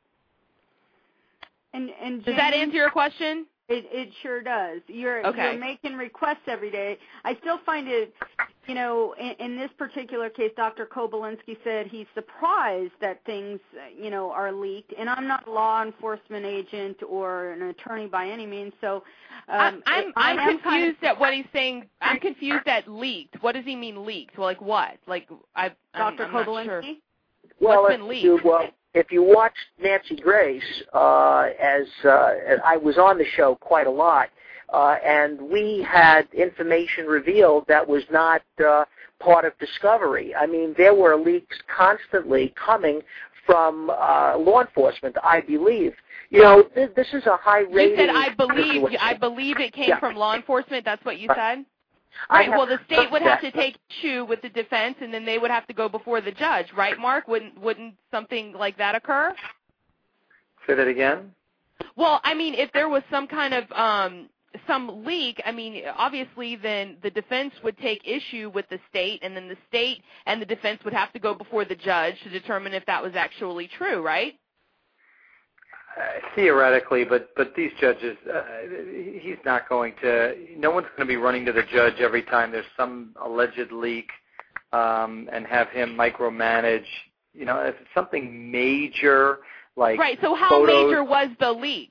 And, and James, does that answer your question? It, it sure does. You're, okay. you're making requests every day. I still find it, you know, in, in this particular case, Doctor Kobylensky said he's surprised that things, you know, are leaked. And I'm not a law enforcement agent or an attorney by any means, so um, I'm I'm, I'm confused kind of, at what he's saying. I'm confused at leaked. What does he mean leaked? Well, like what? Like I, Doctor I'm, I'm Kobylensky? not sure. Well, What's been leaked? You, well, if you watch Nancy Grace, uh, as uh, I was on the show quite a lot, uh, and we had information revealed that was not uh, part of Discovery. I mean, there were leaks constantly coming from uh, law enforcement, I believe. You know, th- this is a high-rated... You said, I believe, I believe it came yeah. from law enforcement? That's what you said? Right, well, the state would have to take issue with the defense, and then they would have to go before the judge, right, Mark? Wouldn't wouldn't something like that occur? Say that again? Well, I mean, if there was some kind of um, some leak, I mean, obviously then the defense would take issue with the state, and then the state and the defense would have to go before the judge to determine if that was actually true, right? Uh, theoretically, but but these judges, uh, he's not going to, no one's going to be running to the judge every time there's some alleged leak um, and have him micromanage. You know, if it's something major, like Right, so how photos, major was the leak?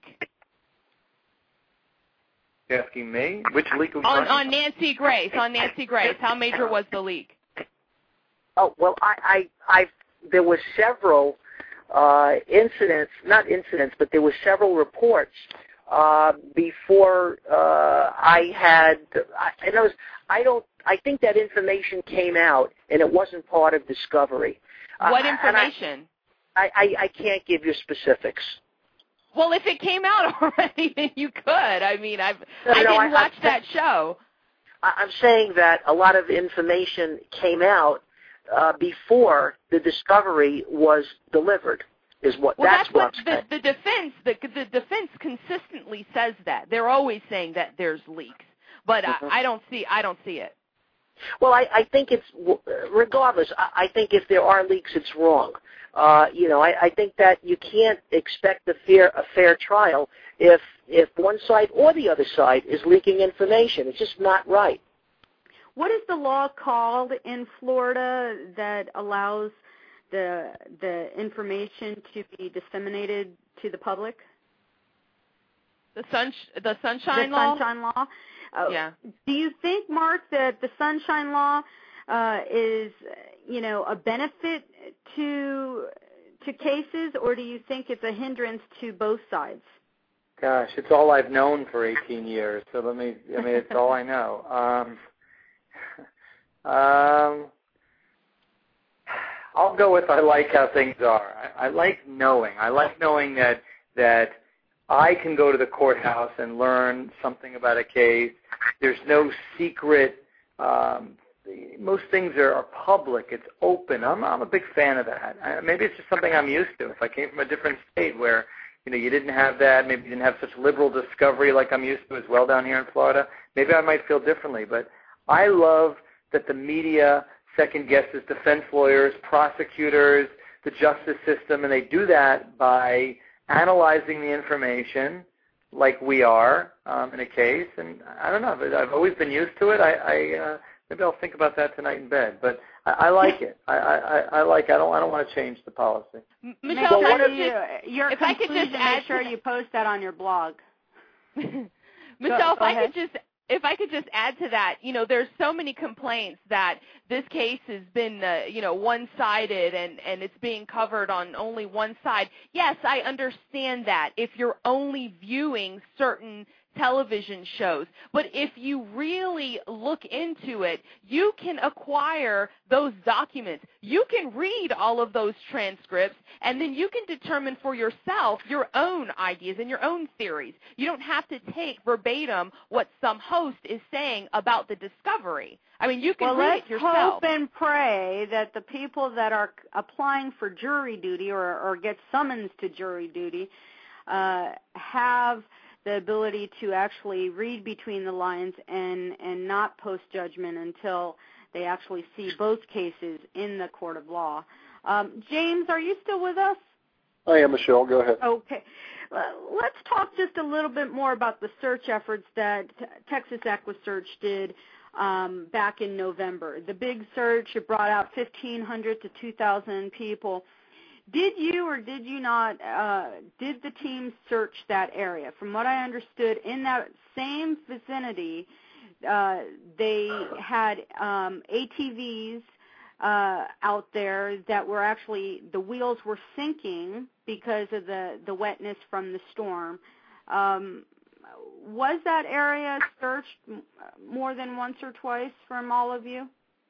You're asking me? Which leak are we On, talking on about? Nancy Grace, on Nancy Grace, how major was the leak? Oh, well, I, I, I there were several uh, incidents, not incidents, but there were several reports uh, before uh, I had, I, and I, was, I don't, I think that information came out and it wasn't part of Discovery. What uh, information? I, I, I can't give you specifics. Well, if it came out already, then you could. I mean, I've, No, I no, didn't I- watch I- that show. I, I'm saying that a lot of information came out uh, before the Discovery was delivered. Is what Well, that's, that's, what what I'm the, saying. the defense, the, the defense consistently says that. They're always saying that there's leaks, but Mhm. I, I don't see, I don't see it. Well, I, I think it's, regardless, I, I think if there are leaks, it's wrong. Uh, you know, I, I think that you can't expect a fair, a fair trial if, if one side or the other side is leaking information. It's just not right. What is the law called in Florida that allows the the information to be disseminated to the public? The sun, the sunshine the law. Sunshine Law. Uh, Yeah. Do you think, Mark, that the Sunshine Law uh, is, you know, a benefit to to cases, or do you think it's a hindrance to both sides? Gosh, it's all I've known for eighteen years. So let me, I mean, it's all I know. Um, um, I'll go with I like how things are. I, I like knowing. I like knowing that that I can go to the courthouse and learn something about a case. There's no secret. Um, most things are, are public. It's open. I'm, I'm a big fan of that. I, maybe it's just something I'm used to. If I came from a different state where you know you didn't have that, maybe you didn't have such liberal discovery like I'm used to as well down here in Florida, maybe I might feel differently. But I love that the media second guesses defense lawyers, prosecutors, the justice system, and they do that by analyzing the information like we are um, in a case. And I don't know, but I've always been used to it. I, I uh, maybe I'll think about that tonight in bed. But I, I like it. I, I, I like. I don't. I don't want to change the policy. M- Michelle, Make if I sure could you, just, your if I could just conclusion, add make sure to you post that on your blog. Michelle, Go- if go I ahead. could just if I could just add to that, you know, there's so many complaints that this case has been, uh, you know, one-sided and, and it's being covered on only one side. Yes, I understand that if you're only viewing certain television shows. But if you really look into it, you can acquire those documents. You can read all of those transcripts, and then you can determine for yourself your own ideas and your own theories. You don't have to take verbatim what some host is saying about the discovery. I mean, you can well, read let's it yourself. hope and pray that the people that are applying for jury duty or, or get summons to jury duty uh, have the ability to actually read between the lines and, and not post judgment until they actually see both cases in the court of law. Um, James, are you still with us? I am, Michelle. Go ahead. Okay. Uh, let's talk just a little bit more about the search efforts that Texas EquiSearch did um, back in November. The big search, it brought out fifteen hundred to two thousand people. Did you or did you not, uh, did the team search that area? From what I understood, in that same vicinity, uh, they had um, A T Vs uh, out there that were actually, the wheels were sinking because of the, the wetness from the storm. Um, was that area searched more than once or twice from all of you?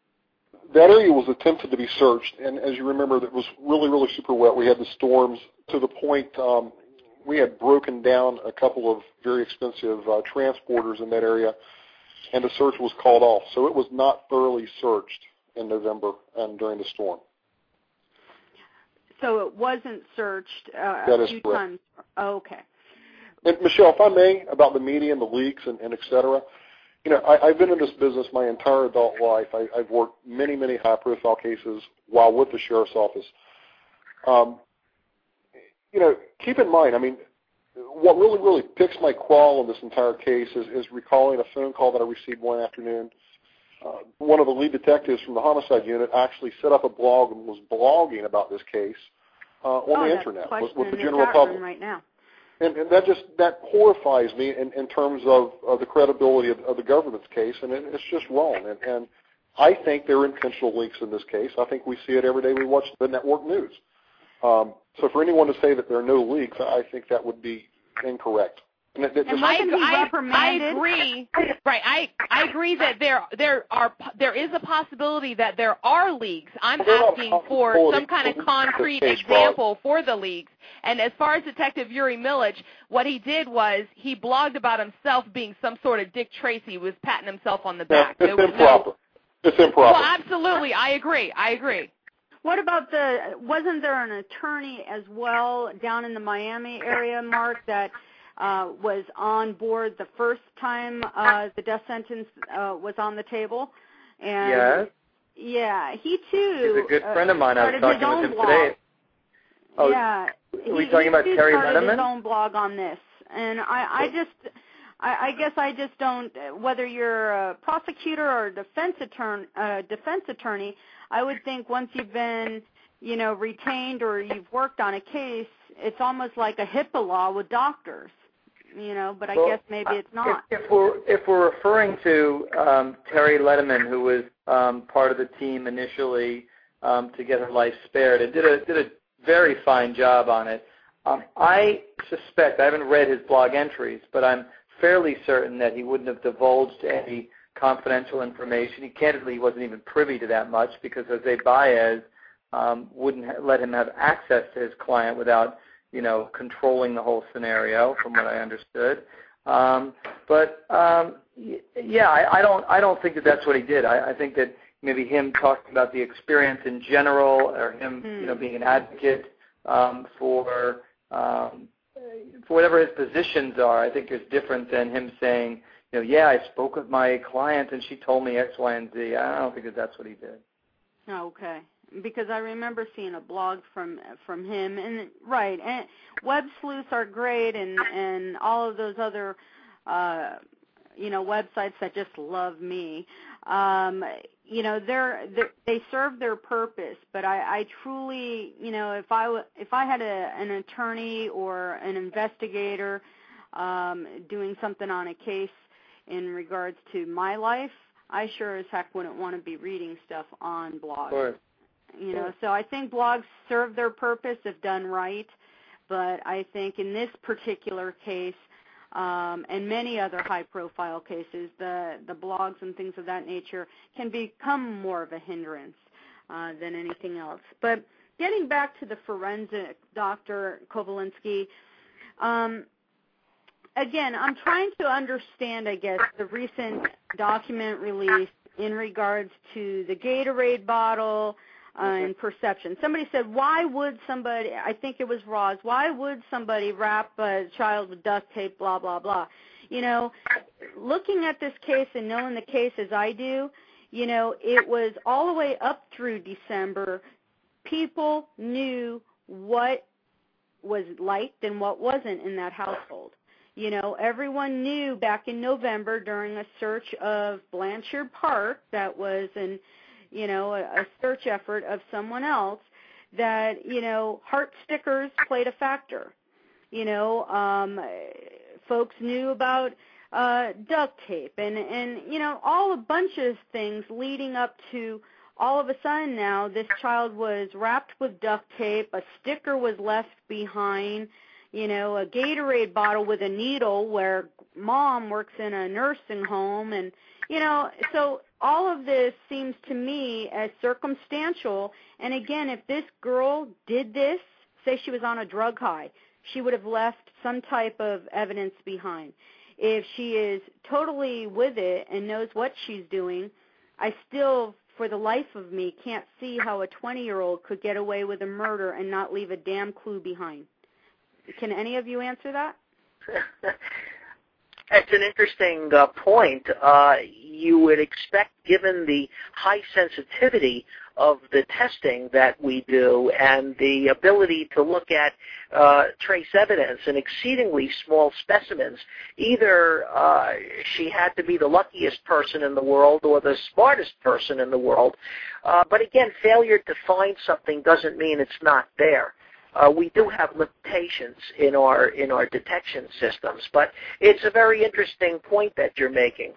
That area was attempted to be searched, and as you remember, it was really, really super wet. We had the storms to the point um, we had broken down a couple of very expensive uh, transporters in that area, and the search was called off. So it was not thoroughly searched in November and during the storm. So it wasn't searched uh, That a is few correct. times. Oh, okay. And Michelle, if I may, about the media and the leaks and, and et cetera, you know, I, I've been in this business my entire adult life. I, I've worked many, many high-profile cases while with the sheriff's office. Um, you know, keep in mind, I mean, what really, really picks my crawl in this entire case is, is recalling a phone call that I received one afternoon. Uh, one of the lead detectives from the homicide unit actually set up a blog and was blogging about this case uh, on oh, the that's internet with, with the in general the public. Right now. And, and that just that horrifies me in, in terms of, of the credibility of, of the government's case, and it, it's just wrong. And, and I think there are intentional leaks in this case. I think we see it every day we watch the network news. Um, so for anyone to say that there are no leaks, I think that would be incorrect. And, it, it and just, I, I, I agree. Right, I I agree that there there are there is a possibility that there are leaks. I'm asking for some kind of concrete example for the leaks. And as far as Detective Yuri Milic, what he did was he blogged about himself being some sort of Dick Tracy, was patting himself on the back. Yeah, it's improper. No, it's improper. Well, absolutely, I agree. I agree. What about the? Wasn't there an attorney as well down in the Miami area, Mark, that uh, was on board the first time uh, the death sentence uh, was on the table? And yes. Yeah, he too. He's a good friend of mine. Uh, I was talking with him blog. today. Oh, yeah. Are we he, talking he about Terry started Letterman? his own blog on this, and I, I just, I, I guess I just don't. Whether you're a prosecutor or a defense attorney, uh, defense attorney, I would think once you've been, you know, retained or you've worked on a case, it's almost like a HIPAA law with doctors, you know. But I well, guess maybe it's not. If, if we're if we're referring to um, Terry Letterman, who was um, part of the team initially um, to get her life spared, and did a did a very fine job on it. Um, I suspect, I haven't read his blog entries, but I'm fairly certain that he wouldn't have divulged any confidential information. He candidly wasn't even privy to that much because Jose Baez um, wouldn't ha- let him have access to his client without, you know, controlling the whole scenario, from what I understood. Um, but um, y- yeah, I, I don't, I don't think that that's what he did. I, I think that maybe him talking about the experience in general, or him, hmm. you know, being an advocate um, for um, for whatever his positions are, I think is different than him saying, you know, yeah, I spoke with my client and she told me X, Y, and Z. I don't think that that's what he did. Okay, because I remember seeing a blog from from him, and right, and web sleuths are great, and and all of those other, uh, you know, websites that just love me. Um, you know, they're, they're they serve their purpose, but I, I truly, you know, if I if I had a, an attorney or an investigator um, doing something on a case in regards to my life, I sure as heck wouldn't want to be reading stuff on blogs. Of course. You know, so I think blogs serve their purpose if done right, but I think in this particular case, Um, and many other high-profile cases, the, the blogs and things of that nature can become more of a hindrance uh, than anything else. But getting back to the forensic, Doctor Kovalinsky, um, again, I'm trying to understand, I guess, the recent document release in regards to the Gatorade bottle, Uh, and perception. Somebody said, why would somebody, I think it was Roz, why would somebody wrap a child with duct tape, blah, blah, blah. You know, looking at this case and knowing the case as I do, you know, it was all the way up through December. People knew what was liked and what wasn't in that household. You know, everyone knew back in November during a search of Blanchard Park that was an you know, a, a search effort of someone else, that, you know, heart stickers played a factor. You know, um, folks knew about uh, duct tape and, and, you know, all a bunch of things leading up to all of a sudden now this child was wrapped with duct tape, a sticker was left behind, you know, a Gatorade bottle with a needle where mom works in a nursing home, and, you know, so all of this seems to me as circumstantial. And again, if this girl did this, say she was on a drug high, she would have left some type of evidence behind. If she is totally with it and knows what she's doing, I still, for the life of me, can't see how a twenty-year-old could get away with a murder and not leave a damn clue behind. Can any of you answer that? It's an interesting uh, point. Uh, you would expect, given the high sensitivity of the testing that we do and the ability to look at uh, trace evidence in exceedingly small specimens, either uh, she had to be the luckiest person in the world or the smartest person in the world. Uh, but again, failure to find something doesn't mean it's not there. Uh, we do have limitations in our in our detection systems, but it's a very interesting point that you're making.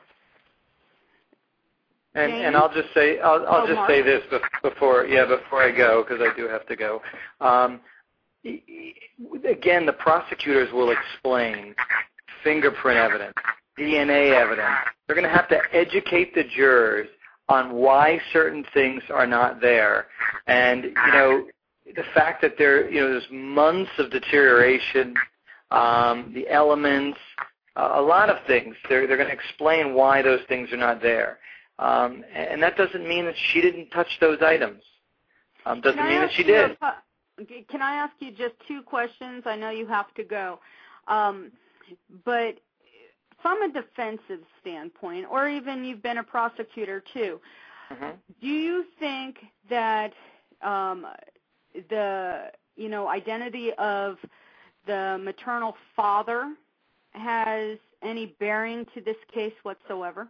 And, and I'll just say I'll, I'll oh, just Mark. say this before yeah before I go, because I do have to go. Um, again, the prosecutors will explain fingerprint evidence, D N A evidence. They're going to have to educate the jurors on why certain things are not there, and you know. The fact that there, you know, there's months of deterioration, um, the elements, uh, a lot of things. They're they're going to explain why those things are not there, um, and that doesn't mean that she didn't touch those items. Um, doesn't mean that she did. A, can I ask you just two questions? I know you have to go, um, but from a defensive standpoint, or even you've been a prosecutor too, mm-hmm. do you think that um, the you know identity of the maternal father has any bearing to this case whatsoever?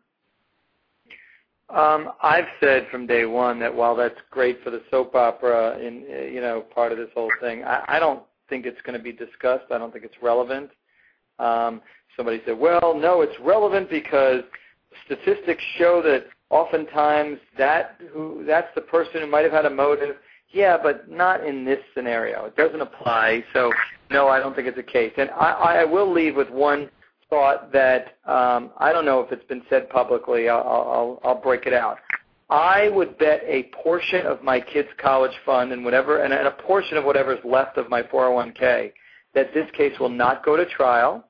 Um, I've said from day one that while that's great for the soap opera in you know part of this whole thing, I, I don't think it's going to be discussed. I don't think it's relevant. Um, somebody said, well, no, it's relevant because statistics show that oftentimes that who that's the person who might have had a motive. Yeah, but not in this scenario. It doesn't apply. So, no, I don't think it's a case. And I, I will leave with one thought that um, I don't know if it's been said publicly. I'll, I'll, I'll break it out. I would bet a portion of my kids' college fund and whatever, and a portion of whatever is left of my four oh one k, that this case will not go to trial.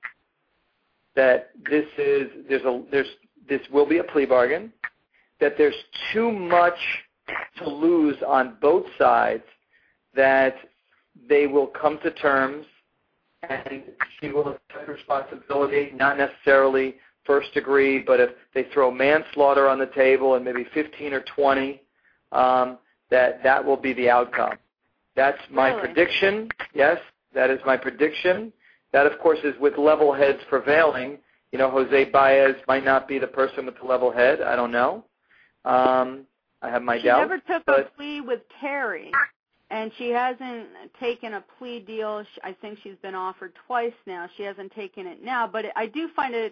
That this is there's a there's this will be a plea bargain. That there's too much to lose on both sides, that they will come to terms and she will accept responsibility, not necessarily first degree, but if they throw manslaughter on the table and maybe fifteen or twenty, um, that that will be the outcome. That's my really? prediction. Yes, that is my prediction. That, of course, is with level heads prevailing. You know, Jose Baez might not be the person with the level head. I don't know. Um, I have my she doubts. She never took but a plea with Terry, and she hasn't taken a plea deal. I think she's been offered twice now. She hasn't taken it now, but I do find it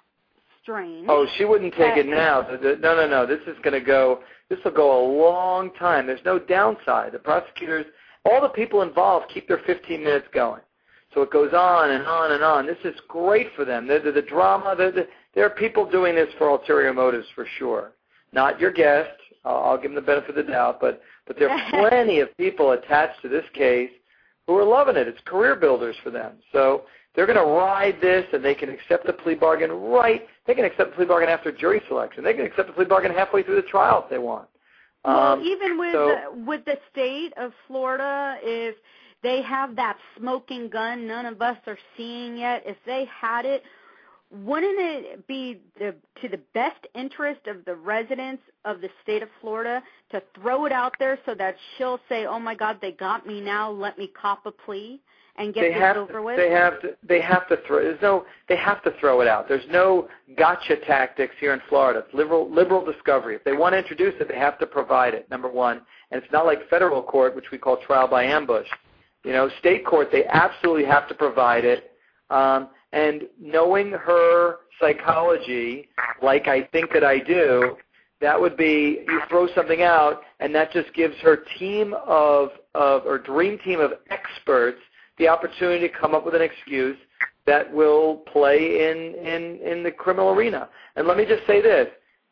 strange. Oh, she wouldn't take it now. No, no, no. This is going to go, this will go a long time. There's no downside. The prosecutors, all the people involved keep their fifteen minutes going. So it goes on and on and on. This is great for them. The, the, the drama, the, the, there are people doing this for ulterior motives for sure. Not your guest. I'll give them the benefit of the doubt, but, but there are plenty of people attached to this case who are loving it. It's career builders for them. So they're going to ride this, and they can accept the plea bargain right. They can accept the plea bargain after jury selection. They can accept the plea bargain halfway through the trial if they want. Well, Um, even with so, the, with the state of Florida, if they have that smoking gun none of us are seeing yet, if they had it, wouldn't it be the, to the best interest of the residents of the state of Florida to throw it out there so that she'll say, oh, my God, they got me now, let me cop a plea and get they this have over to, with? They have to. They have to throw. There's no. They have to throw it out. There's no gotcha tactics here in Florida. It's liberal liberal discovery. If they want to introduce it, they have to provide it. Number one, and it's not like federal court, which we call trial by ambush. You know, state court, they absolutely have to provide it. Um, and knowing her psychology, like I think that I do, that would be you throw something out, and that just gives her team of, of or dream team of experts the opportunity to come up with an excuse that will play in, in, in the criminal arena. And let me just say this.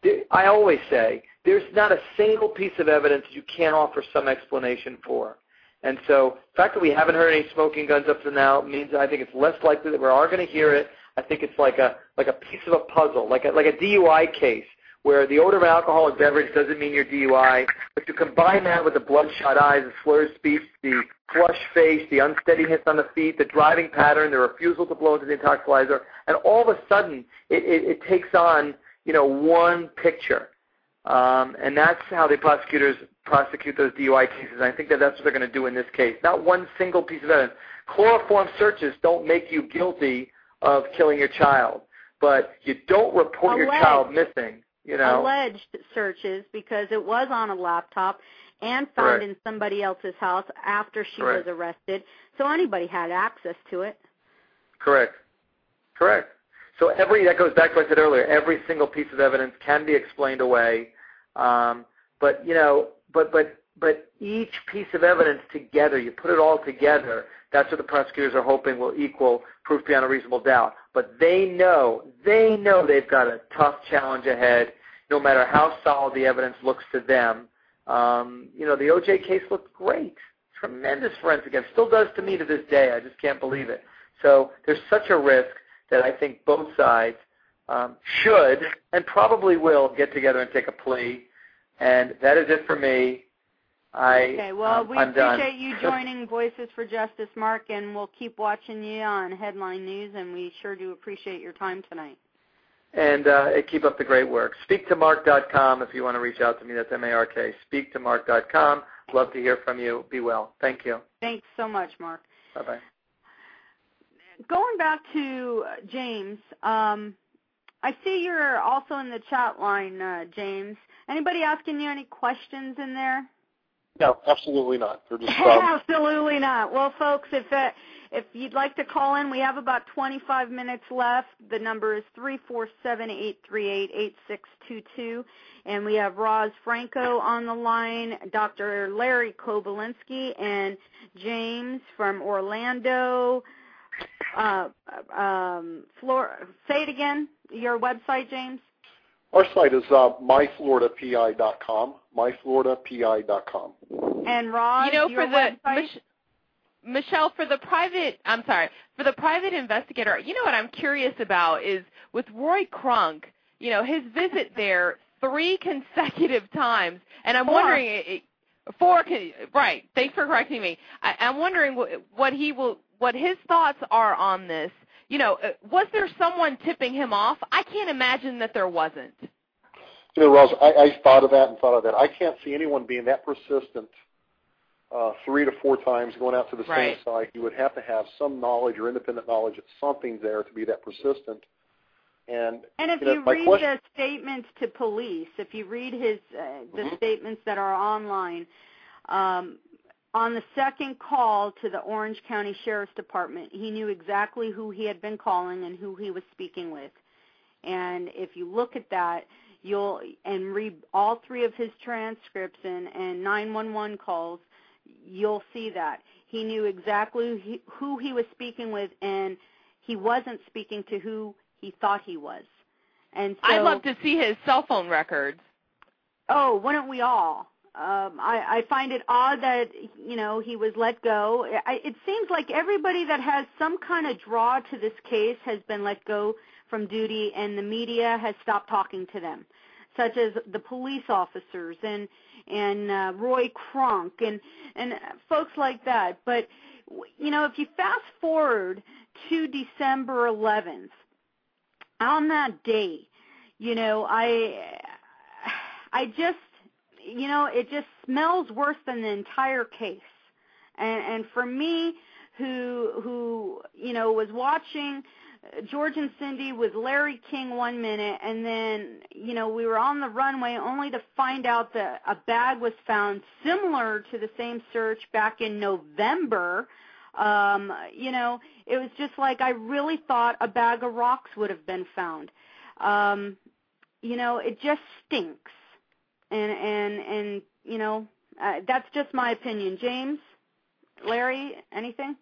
I always say there's not a single piece of evidence you can't offer some explanation for. And so the fact that we haven't heard any smoking guns up to now means I think it's less likely that we are going to hear it. I think it's like a like a piece of a puzzle, like a, like a D U I case where the odor of an alcoholic beverage doesn't mean you're D U I, but you combine that with the bloodshot eyes, the slurred speech, the flush face, the unsteadiness on the feet, the driving pattern, the refusal to blow into the intoxilizer, and all of a sudden it, it, it takes on, you know, one picture. Um, and that's how the prosecutors prosecute those D U I cases. And I think that that's what they're going to do in this case. Not one single piece of evidence. Chloroform searches don't make you guilty of killing your child, but you don't report Alleged. your child missing. You know, alleged searches because it was on a laptop and found Correct. in somebody else's house after she Correct. was arrested, so anybody had access to it. Correct. Correct. So every that goes back to what I said earlier. Every single piece of evidence can be explained away, um, but you know, but but but each piece of evidence together, you put it all together. That's what the prosecutors are hoping will equal proof beyond a reasonable doubt. But they know, they know they've got a tough challenge ahead, no matter how solid the evidence looks to them. Um, you know, the O J case looked great, tremendous forensic evidence, still does to me to this day. I just can't believe it. So there's such a risk that I think both sides um, should and probably will get together and take a plea. And that is it for me. I, okay, well, um, we I'm appreciate done. you joining Voices for Justice, Mark, and we'll keep watching you on Headline News, and we sure do appreciate your time tonight. And uh, keep up the great work. speak to mark dot com if you want to reach out to me. That's M A R K. speak to mark dot com. Love to hear from you. Be well. Thank you. Thanks so much, Mark. Bye-bye. Going back to uh, James, um, I see you're also in the chat line, uh, James. Anybody asking you any questions in there? No, absolutely not. They're just um, absolutely not. Well, folks, if uh, if you'd like to call in, we have about twenty-five minutes left. The number is three four seven, eight three eight, eight six two two, and we have Roz Franco on the line, Doctor Larry Kobolinsky, and James from Orlando. Uh, um, Flor- say it again. Your website, James. Our site is uh, my florida p i dot com, my florida p i dot com. And Roz, you know, your for the website? Mich- Michelle, for the private, I'm sorry, for the private investigator, you know what I'm curious about is with Roy Crunk, you know, his visit there three consecutive times, and I'm Four. wondering, it, four, right? Thanks for correcting me. I, I'm wondering what, what he will, what his thoughts are on this. You know, was there someone tipping him off? I can't imagine that there wasn't. You know, Roz, I, I thought of that and thought of that. I can't see anyone being that persistent uh, three to four times going out to the right. same site. You would have to have some knowledge or independent knowledge that something's there to be that persistent. And, and if you, know, you my read question, the statements to police, if you read his uh, the mm-hmm. statements that are online, um, on the second call to the Orange County Sheriff's Department, he knew exactly who he had been calling and who he was speaking with. And if you look at that, you'll and read all three of his transcripts and, and nine one one calls, you'll see that. He knew exactly who he, who he was speaking with, and he wasn't speaking to who he thought he was. And so, I'd love to see his cell phone records. Oh, wouldn't we all? Um, I, I find it odd that, you know, he was let go. I, it seems like everybody that has some kind of draw to this case has been let go from duty, and the media has stopped talking to them, such as the police officers and and uh, Roy Crunk and, and folks like that. But, you know, if you fast forward to December eleventh, on that day, you know, I I just, you know, it just smells worse than the entire case. And, and for me, who, who, you know, was watching George and Cindy with Larry King one minute, and then, you know, we were on the runway only to find out that a bag was found similar to the same search back in November. Um, you know, it was just like I really thought a bag of rocks would have been found. Um, you know, it just stinks. And, and, and you know, uh, that's just my opinion. James, Larry, anything?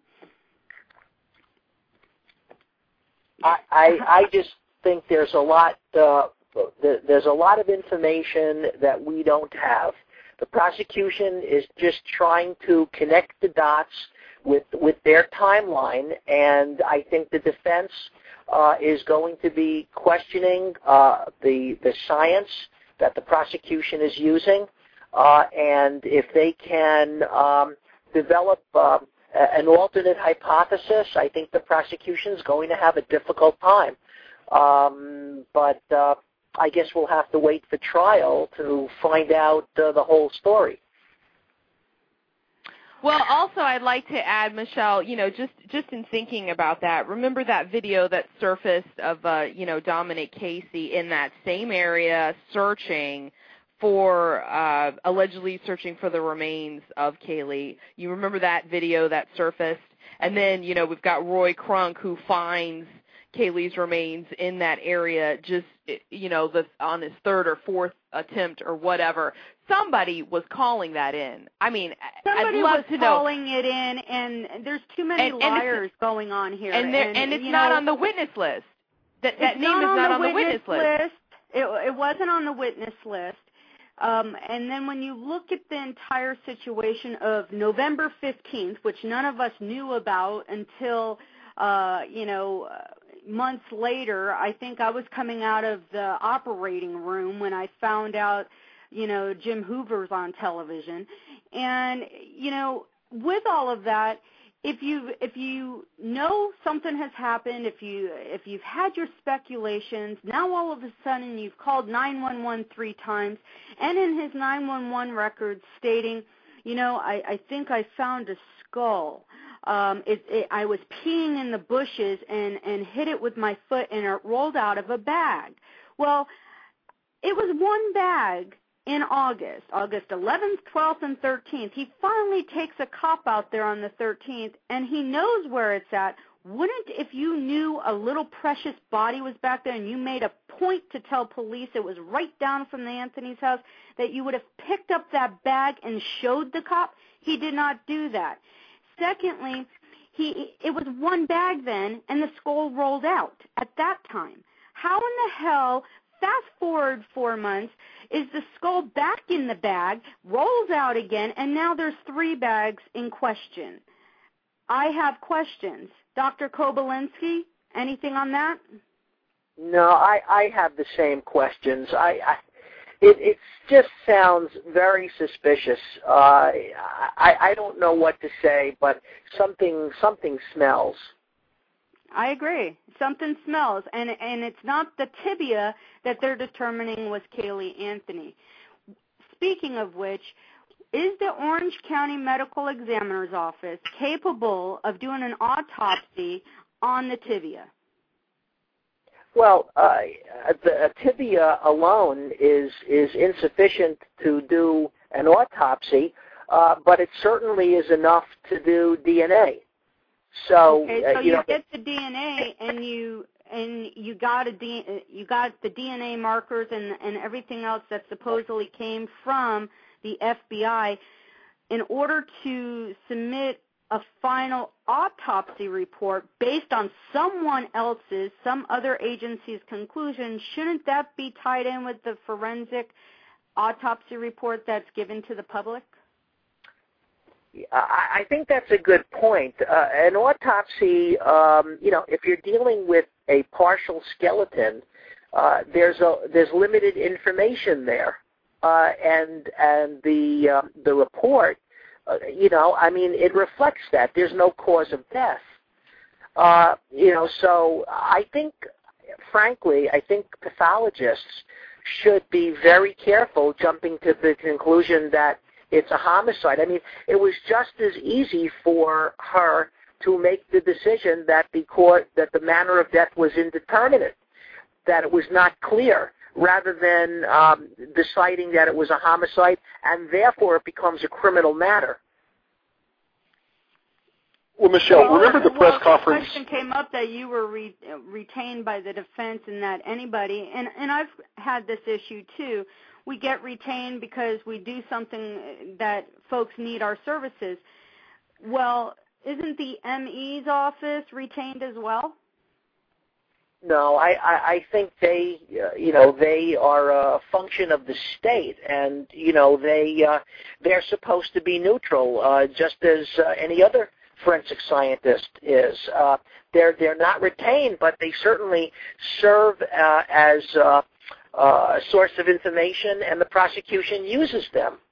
I, I, I just think there's a lot, uh, there's a lot of information that we don't have. The prosecution is just trying to connect the dots with, with their timeline, and I think the defense uh, is going to be questioning uh, the, the science that the prosecution is using, uh, and if they can um, develop uh, an alternate hypothesis, I think the prosecution is going to have a difficult time. Um, but uh, I guess we'll have to wait for trial to find out uh, the whole story. Well, also, I'd like to add, Michelle, you know, just just in thinking about that, remember that video that surfaced of, uh, you know, Dominic Casey in that same area searching for, uh, allegedly searching for the remains of Kaylee. You remember that video that surfaced? And then, you know, we've got Roy Crunk who finds Kaylee's remains in that area just, you know, the, on his third or fourth attempt or whatever. Somebody was calling that in. I mean, Somebody I'd love was to calling know. it in, and there's too many and, and liars going on here. And, there, and, and it's you not know, on the witness list. That, that it's name not is on not the on the witness list. list. It, it wasn't on the witness list. Um, and then when you look at the entire situation of November fifteenth, which none of us knew about until, uh, you know, months later, I think I was coming out of the operating room when I found out, you know, Jim Hoover's on television. And, you know, with all of that, if you if you know something has happened, if you if you've had your speculations, now all of a sudden you've called nine one one three times, and in his nine one one record stating, you know, I, I think I found a skull. Um, it, it, I was peeing in the bushes and and hit it with my foot, and it rolled out of a bag. Well, it was one bag. In August, August eleventh, twelfth, and thirteenth, he finally takes a cop out there on the thirteenth, and he knows where it's at. Wouldn't, if you knew a little precious body was back there and you made a point to tell police it was right down from the Anthony's house, that you would have picked up that bag and showed the cop? He did not do that. Secondly, he it was one bag then, and the skull rolled out at that time. How in the hell, fast forward four months, is the skull back in the bag, rolls out again, and now there's three bags in question? I have questions. Doctor Kobylinski, anything on that? No, I, I have the same questions. I, I it, it just sounds very suspicious. Uh, I, I don't know what to say, but something something smells. I agree. Something smells, and and it's not the tibia that they're determining was Caylee Anthony. Speaking of which, is the Orange County Medical Examiner's Office capable of doing an autopsy on the tibia? Well, uh, the tibia alone is is insufficient to do an autopsy, uh, but it certainly is enough to do D N A. So, okay, so uh, you, you know, get the D N A and you and you got a D, you got the D N A markers and and everything else that supposedly came from the F B I. In order to submit a final autopsy report based on someone else's, some other agency's conclusion, shouldn't that be tied in with the forensic autopsy report that's given to the public? I think that's a good point. Uh, an autopsy, um, you know, if you're dealing with a partial skeleton, uh, there's a there's limited information there, uh, and and the uh, the report, uh, you know, I mean, it reflects that there's no cause of death. Uh, you know, so I think, frankly, I think pathologists should be very careful jumping to the conclusion that it's a homicide. I mean, it was just as easy for her to make the decision that the court, that the manner of death was indeterminate, that it was not clear, rather than um, deciding that it was a homicide, and therefore it becomes a criminal matter. Well, Michelle, well, remember the well, press conference? The question came up that you were re- retained by the defense, and that anybody, and, and I've had this issue too, we get retained because we do something that folks need our services. Well, isn't the M E's office retained as well? No, I, I, I think they, uh, you know, they are a function of the state, and you know, they uh, they're supposed to be neutral, uh, just as uh, any other forensic scientist is. Uh, they're they're not retained, but they certainly serve uh, as uh, uh, a source of information, and the prosecution uses them.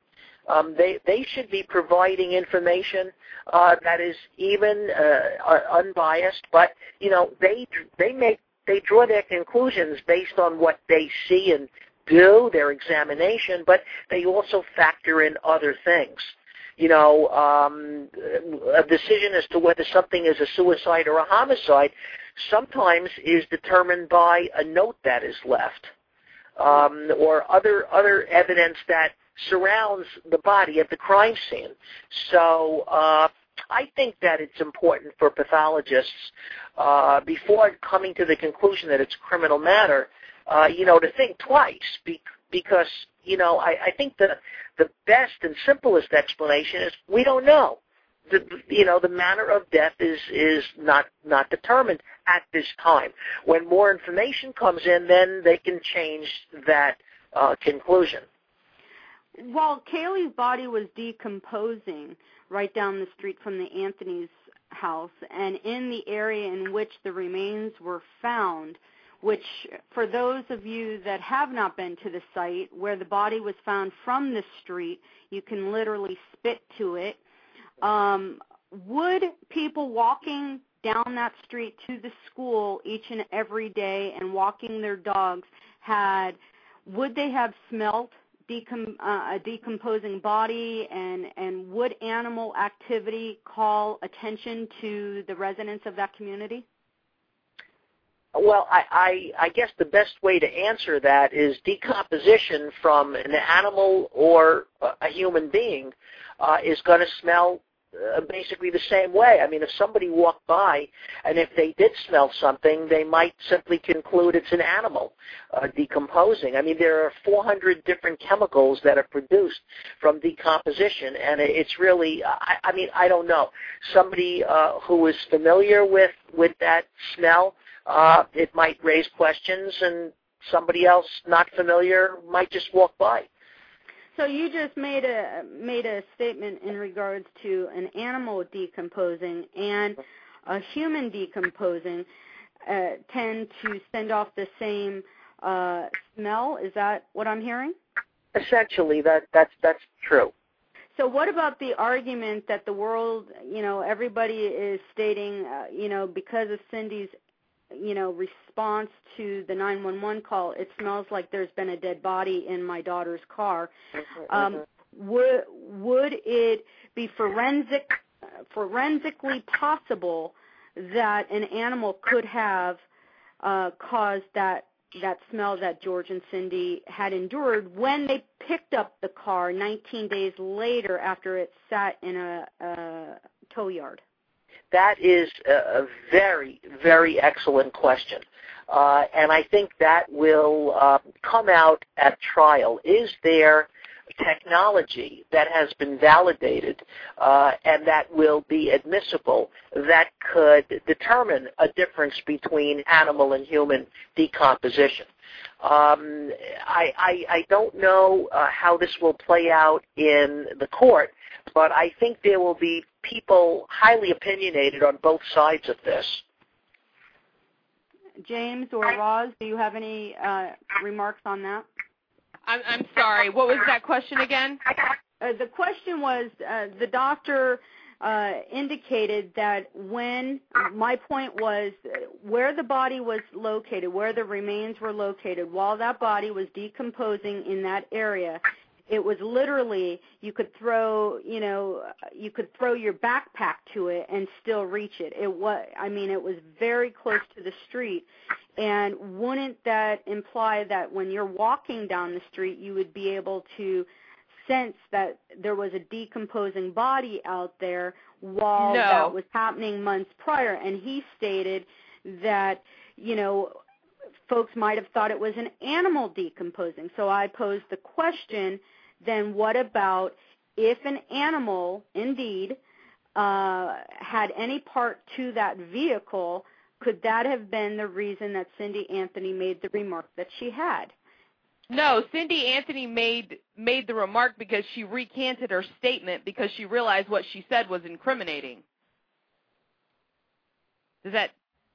Um, they they should be providing information uh, that is even uh, unbiased. But you know, they they make they draw their conclusions based on what they see and do, their examination. But they also factor in other things. You know, um, a decision as to whether something is a suicide or a homicide sometimes is determined by a note that is left, um, or other other evidence that surrounds the body at the crime scene. So uh, I think that it's important for pathologists, uh, before coming to the conclusion that it's criminal matter, uh, you know, to think twice, be- because, you know, I, I think the the best and simplest explanation is we don't know. The, you know, the manner of death is is not not determined at this time. When more information comes in, then they can change that uh, conclusion. While Kaylee's body was decomposing right down the street from the Anthony's house, and in the area in which the remains were found, which for those of you that have not been to the site where the body was found from the street, you can literally spit to it. Um, would people walking down that street to the school each and every day and walking their dogs had, would they have smelt decom- uh, a decomposing body, and, and would animal activity call attention to the residents of that community? Well, I, I, I guess the best way to answer that is decomposition from an animal or a human being uh, is going to smell uh, basically the same way. I mean, if somebody walked by and if they did smell something, they might simply conclude it's an animal uh, decomposing. I mean, there are four hundred different chemicals that are produced from decomposition, and it's really, I, I mean, I don't know. Somebody uh, who is familiar with, with that smell, Uh, it might raise questions, and somebody else not familiar might just walk by. So you just made a made a statement in regards to an animal decomposing and a human decomposing uh, tend to send off the same uh, smell. Is that what I'm hearing? Essentially, that that's that's true. So what about the argument that the world, you know, everybody is stating, uh, you know, because of Cindy's, you know, response to the nine one one call, it smells like there's been a dead body in my daughter's car. Um, would would it be forensic forensically possible that an animal could have uh, caused that that smell that George and Cindy had endured when they picked up the car nineteen days later after it sat in a, a tow yard? That is a very, very excellent question. Uh, and I think that will uh, come out at trial. Is there technology that has been validated uh, and that will be admissible that could determine a difference between animal and human decomposition? Um, I, I, I don't know uh, how this will play out in the court, but I think there will be people highly opinionated on both sides of this. James or Roz, do you have any uh, remarks on that? I'm, I'm sorry. What was that question again? Uh, the question was uh, the doctor uh, indicated that when, my point was where the body was located, where the remains were located, while that body was decomposing in that area, it was literally, you could throw, you know, you could throw your backpack to it and still reach it. It was, I mean, it was very close to the street. And wouldn't that imply that when you're walking down the street, you would be able to sense that there was a decomposing body out there while no. that was happening months prior? And he stated that, you know, folks might have thought it was an animal decomposing. So I posed the question, then what about if an animal indeed uh, had any part to that vehicle, could that have been the reason that Cindy Anthony made the remark that she had? No, Cindy Anthony made made the remark because she recanted her statement because she realized what she said was incriminating. Does that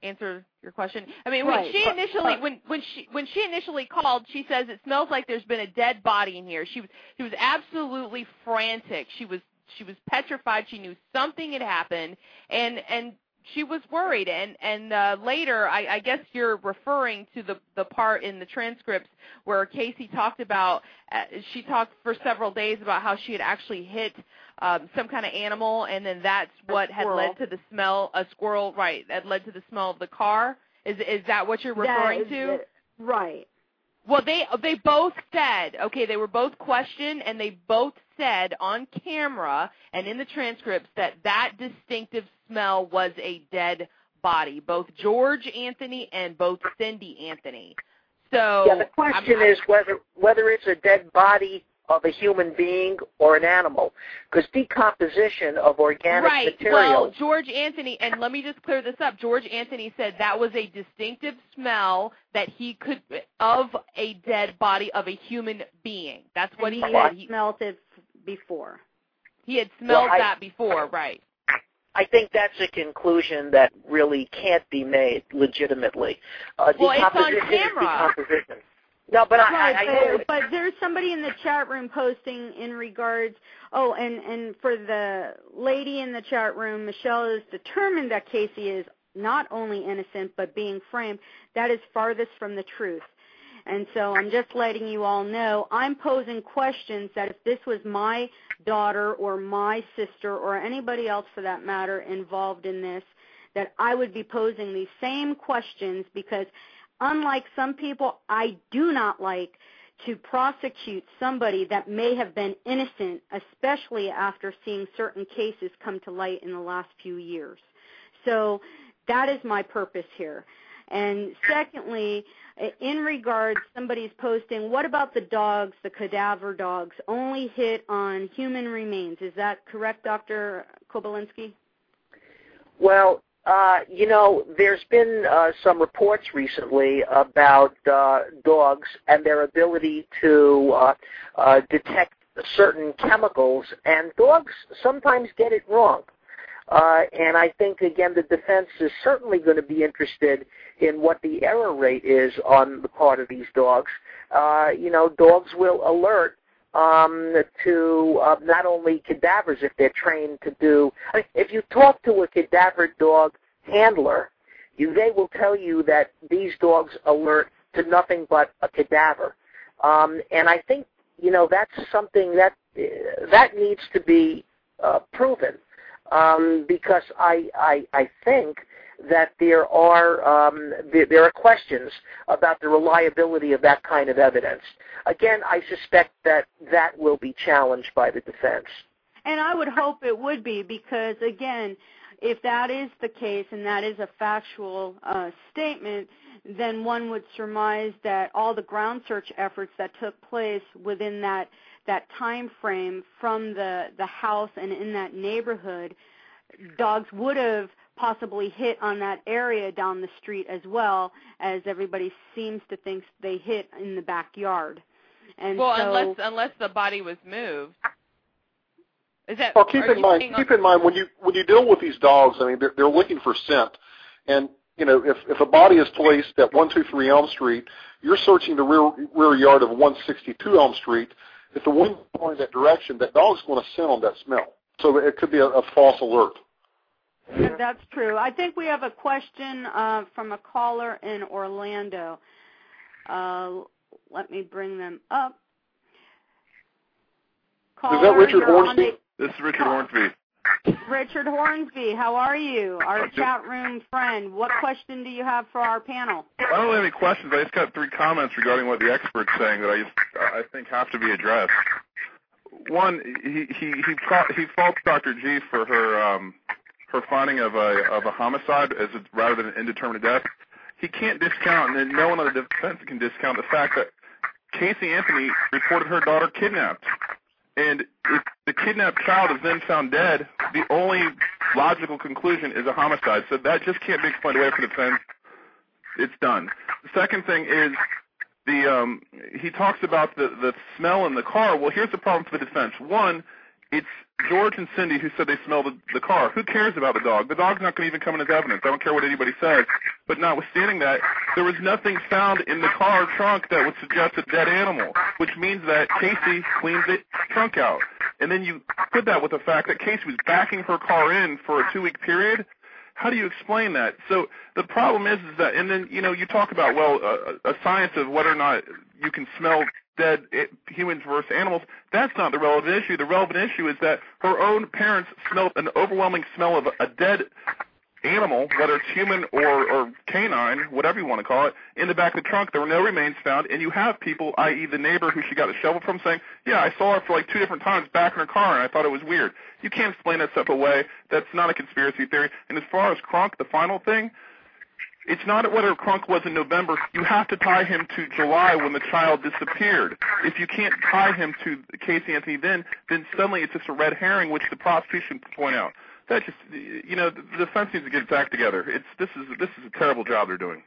answer your question? I mean, right. when she initially when when she when she initially called, she says it smells like there's been a dead body in here. She was she was absolutely frantic. She was she was petrified. She knew something had happened, and and she was worried. And and uh, later, I, I guess you're referring to the the part in the transcripts where Casey talked about uh, she talked for several days about how she had actually hit Um, some kind of animal, and then that's what had led to the smell, a squirrel, right, that led to the smell of the car? Is is that what you're referring to? The, right. Well, they they both said, okay, they were both questioned, and they both said on camera and in the transcripts that that distinctive smell was a dead body, both George Anthony and both Cindy Anthony. So yeah, the question I'm, is whether whether it's a dead body of a human being or an animal, because decomposition of organic right. material. Well, George Anthony, and let me just clear this up. George Anthony said that was a distinctive smell that he could of a dead body of a human being. That's what and he, he said. Had he smelled it before. He had smelled well, I, that before, right? I think that's a conclusion that really can't be made legitimately. Uh, well, it's on decomposition camera. is decomposition. No, but I, right, I, I but, know. But there's somebody in the chat room posting in regards. Oh, and and for the lady in the chat room, Michelle is determined that Casey is not only innocent but being framed. That is farthest from the truth. And so I'm just letting you all know I'm posing questions that if this was my daughter or my sister or anybody else for that matter involved in this, that I would be posing these same questions because unlike some people, I do not like to prosecute somebody that may have been innocent, especially after seeing certain cases come to light in the last few years. So that is my purpose here. And secondly, in regards, somebody's posting, what about the dogs, the cadaver dogs, only hit on human remains? Is that correct, Doctor Kobylinski? Well, Uh, you know, there's been uh, some reports recently about uh, dogs and their ability to uh, uh, detect certain chemicals, and dogs sometimes get it wrong. Uh, and I think, again, the defense is certainly going to be interested in what the error rate is on the part of these dogs. Uh, you know, dogs will alert um, to uh, not only cadavers if they're trained to do. I mean, if you talk to a cadaver dog handler, you, they will tell you that these dogs alert to nothing but a cadaver. Um, and I think, you know, that's something that uh, that needs to be uh, proven. Um, because I, I I think that there are um, there, there are questions about the reliability of that kind of evidence. Again, I suspect that that will be challenged by the defense. And I would hope it would be because, again, if that is the case and that is a factual uh, statement, then one would surmise that all the ground search efforts that took place within that that time frame from the, the house and in that neighborhood, dogs would have possibly hit on that area down the street as well, as everybody seems to think they hit in the backyard. And well, so, unless unless the body was moved. Is that, well, keep in mind, keep in mind when you when you deal with these dogs, I mean, they're, they're looking for scent, and you know, if if a body is placed at one two three Elm Street, you're searching the rear rear yard of one sixty-two Elm Street. If the wind is going that direction, that dog's going to scent on that smell. So it could be a, a false alert. That's true. I think we have a question uh, from a caller in Orlando. Uh, let me bring them up. Caller, is that Richard Hornsby? The, this is Richard Hornsby. Richard Hornsby, how are you? Our chat room friend. What question do you have for our panel? I don't really have any questions. I just got three comments regarding what the expert's saying that I just I think have to be addressed. One, he he he, he faults Doctor G for her um, her finding of a of a homicide as a, rather than an indeterminate death. He can't discount, and no one on the defense can discount the fact that Casey Anthony reported her daughter kidnapped. And if the kidnapped child is then found dead, the only logical conclusion is a homicide. So that just can't be explained away from the defense. It's done. The second thing is the um, he talks about the, the smell in the car. Well, here's the problem for the defense. One, It's George and Cindy who said they smelled the, the car. Who cares about the dog? The dog's not going to even come in as evidence. I don't care what anybody says. But notwithstanding that, there was nothing found in the car trunk that would suggest a dead animal, which means that Casey cleaned the trunk out. And then you put that with the fact that Casey was backing her car in for a two-week period. How do you explain that? So the problem is, is that, and then, you know, you talk about, well, a, a science of whether or not you can smell dead humans versus animals. That's not the relevant issue. The relevant issue is that her own parents smelled an overwhelming smell of a dead animal, whether it's human or, or canine, whatever you want to call it, in the back of the trunk. There were no remains found, and you have people, that is the neighbor who she got the shovel from, saying, yeah, I saw her for like two different times back in her car, and I thought it was weird. You can't explain that stuff away. That's not a conspiracy theory. And as far as Kronk, the final thing, it's not whether Kronk was in November. You have to tie him to July when the child disappeared. If you can't tie him to Casey Anthony then, then suddenly it's just a red herring, which the prosecution point out. That just, you know, the defense needs to get its act together. It's this is this is a terrible job they're doing.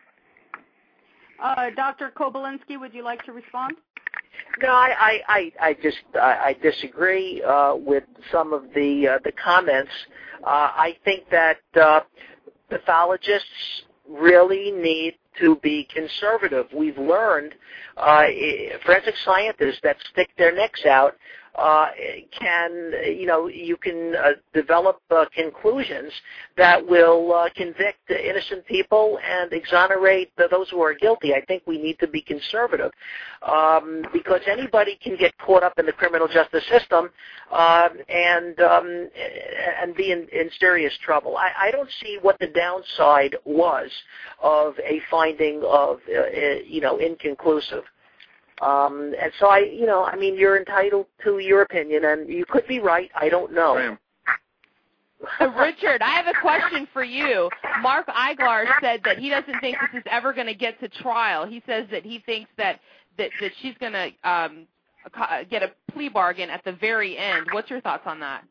Uh, Doctor Kobylinski, would you like to respond? No, I, I, I just I, I disagree uh, with some of the uh, the comments. Uh, I think that uh, pathologists really need to be conservative. We've learned uh, forensic scientists that stick their necks out uh, can, you know, you can uh, develop uh, conclusions that will uh, convict innocent people and exonerate those who are guilty. I think we need to be conservative um, because anybody can get caught up in the criminal justice system uh, and um, and be in, in serious trouble. I, I don't see what the downside was of a finding of, uh, you know, inconclusive. Um, and so I, you know, I mean, you're entitled to your opinion, and you could be right. I don't know. Uh, Richard, I have a question for you. Mark Eiglar said that he doesn't think this is ever going to get to trial. He says that he thinks that that, that she's going to um, get a plea bargain at the very end. What's your thoughts on that?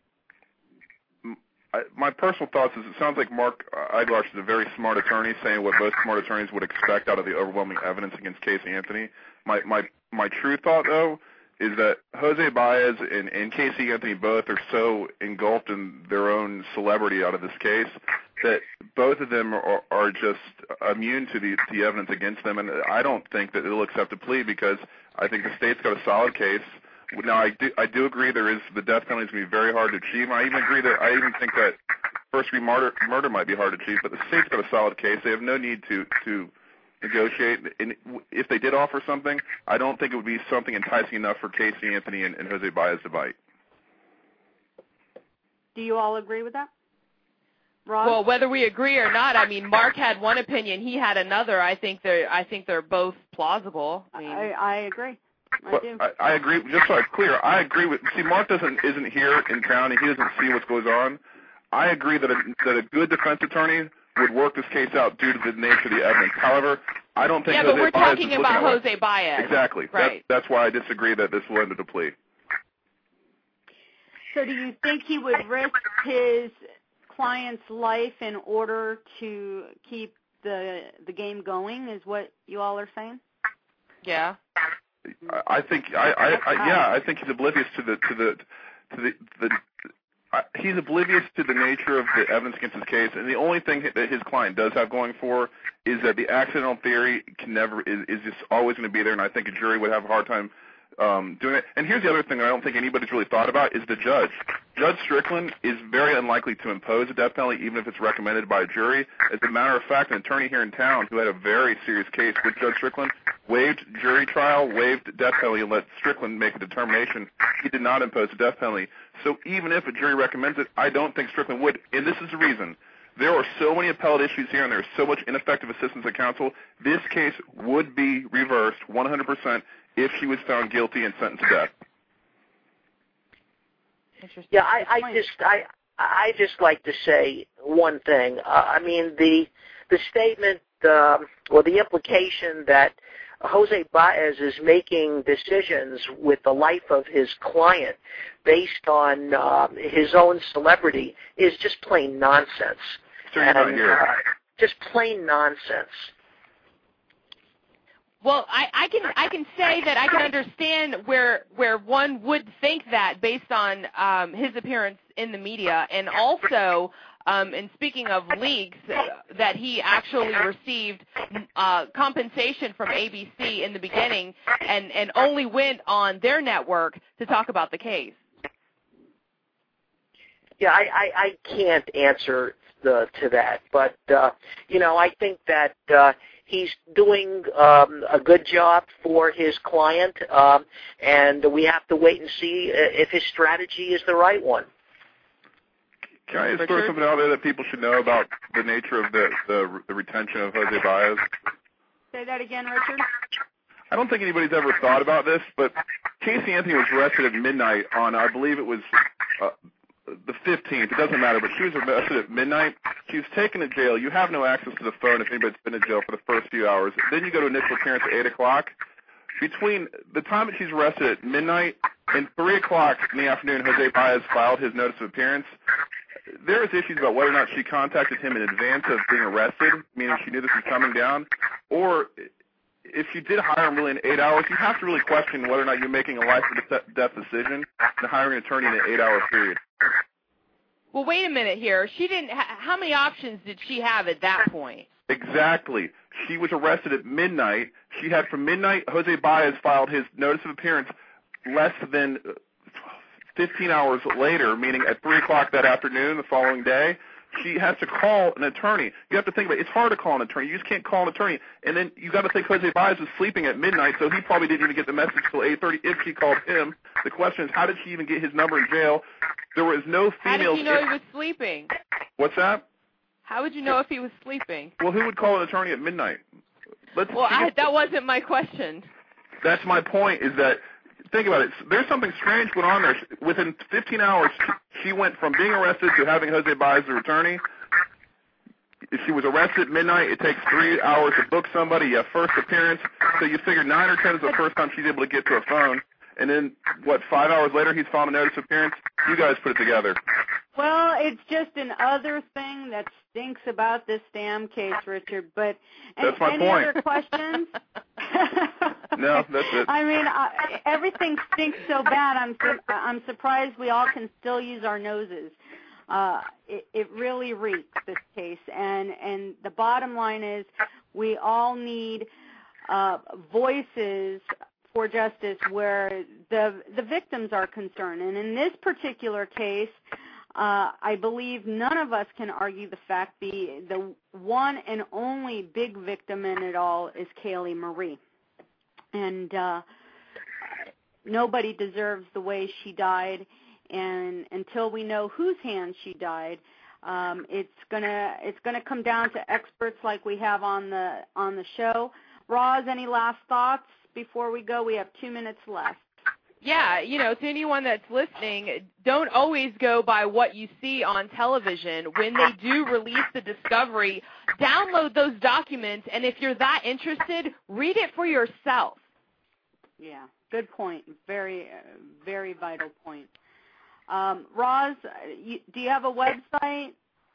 I, my personal thoughts is it sounds like Mark Eiglar is a very smart attorney, saying what most smart attorneys would expect out of the overwhelming evidence against Casey Anthony. My my my true thought, though, is that Jose Baez and, and Casey Anthony both are so engulfed in their own celebrity out of this case that both of them are, are just immune to the, the evidence against them. And I don't think that they'll accept a plea because I think the state's got a solid case. Now, I do, I do agree there is the death penalty is going to be very hard to achieve. I even agree that I even think that first-degree murder, murder might be hard to achieve, but the state's got a solid case. They have no need to, to negotiate. And if they did offer something, I don't think it would be something enticing enough for Casey Anthony and, and Jose Baez to bite. Do you all agree with that? Rob? Well, whether we agree or not, I mean, Mark had one opinion, he had another. I think they're I think they're both plausible. I mean, I, I agree. I well, do. I, I agree. Just so I'm clear, I agree with. See, Mark doesn't isn't here in town, and he doesn't see what goes on. I agree that a, that a good defense attorney would work this case out due to the nature of the evidence. However, I don't think. Yeah, Jose but we're Baez talking is about Jose Jose Baez. Exactly. Right. That's, that's why I disagree that this will end in a plea. So, do you think he would risk his client's life in order to keep the the game going? Is what you all are saying? Yeah. I think I, I, I yeah I think he's oblivious to the to the to the, the uh, he's oblivious to the nature of the evidence against his case, and the only thing that his client does have going for is that the accidental theory can never is, is just always going to be there, and I think a jury would have a hard time um, doing it. And here's the other thing that I don't think anybody's really thought about is the judge. Judge Strickland is very unlikely to impose a death penalty, even if it's recommended by a jury. As a matter of fact, an attorney here in town who had a very serious case with Judge Strickland waived jury trial, waived death penalty, and let Strickland make a determination. He did not impose a death penalty. So even if a jury recommends it, I don't think Strickland would. And this is the reason. There are so many appellate issues here, and there's so much ineffective assistance of counsel. This case would be reversed one hundred percent if she was found guilty and sentenced to death. Yeah, I, I just I I just like to say one thing. Uh, I mean the the statement um, or the implication that Jose Baez is making decisions with the life of his client based on uh, his own celebrity is just plain nonsense. Sir, you're not and, here. Uh, just plain nonsense. Well, I, I can I can say that I can understand where where one would think that based on um, his appearance in the media, and also, um, and speaking of leaks, uh, that he actually received uh, compensation from A B C in the beginning, and and only went on their network to talk about the case. Yeah, I, I, I can't answer the, to that, but uh, you know, I think that. Uh, He's doing um, a good job for his client, um, and we have to wait and see if his strategy is the right one. Can I just throw something out there that people should know about the nature of the, the, the retention of Jose Baez? Say that again, Richard. I don't think anybody's ever thought about this, but Casey Anthony was arrested at midnight on, I believe it was uh, the fifteenth. It doesn't matter, but she was arrested at midnight. She was taken to jail. You have no access to the phone if anybody's been in jail for the first few hours. Then you go to initial appearance at eight o'clock. Between the time that she's arrested at midnight and three o'clock in the afternoon, Jose Baez filed his notice of appearance. There is issues about whether or not she contacted him in advance of being arrested, meaning she knew this was coming down, or if she did hire him really in eight hours, you have to really question whether or not you're making a life or death decision and hiring an attorney in an eight-hour period. Well, wait a minute here. She didn't. Ha- how many options did she have at that point? Exactly. She was arrested at midnight. She had from midnight. Jose Baez filed his notice of appearance less than fifteen hours later, meaning at three o'clock that afternoon, the following day. She has to call an attorney. You have to think about it. It's hard to call an attorney. You just can't call an attorney. And then you got to think Jose Baez was sleeping at midnight, so he probably didn't even get the message till eight thirty if she called him. The question is, how did she even get his number in jail? There was no female. How did you know he was sleeping? What's that? How would you know if he was sleeping? Well, who would call an attorney at midnight? Let's well, I, that wasn't my question. That's my point, is that, think about it. There's something strange going on there. Within fifteen hours, she went from being arrested to having Jose Baez as her attorney. If she was arrested at midnight, it takes three hours to book somebody. You have first appearance. So you figure nine or ten is the first time she's able to get to a phone. And then, what, five hours later, he's filed a notice of appearance? You guys put it together. Well, it's just another thing that stinks about this damn case, Richard. But that's any, my any point. other questions? No, that's it. I mean, I, everything stinks so bad. I'm su- I'm surprised we all can still use our noses. Uh, it, it really reeks, this case. And and the bottom line is, we all need uh, voices for justice where the the victims are concerned. And in this particular case, uh, I believe none of us can argue the fact the the one and only big victim in it all is Kaylee Marie. And uh, nobody deserves the way she died. And until we know whose hands she died, um, it's gonna it's gonna come down to experts like we have on the on the show. Roz, any last thoughts before we go? We have two minutes left. Yeah, you know, to anyone that's listening, don't always go by what you see on television. When they do release the discovery, download those documents, and if you're that interested, read it for yourself. Yeah, good point. Very, uh, very vital point. Um, Roz, you, do you have a website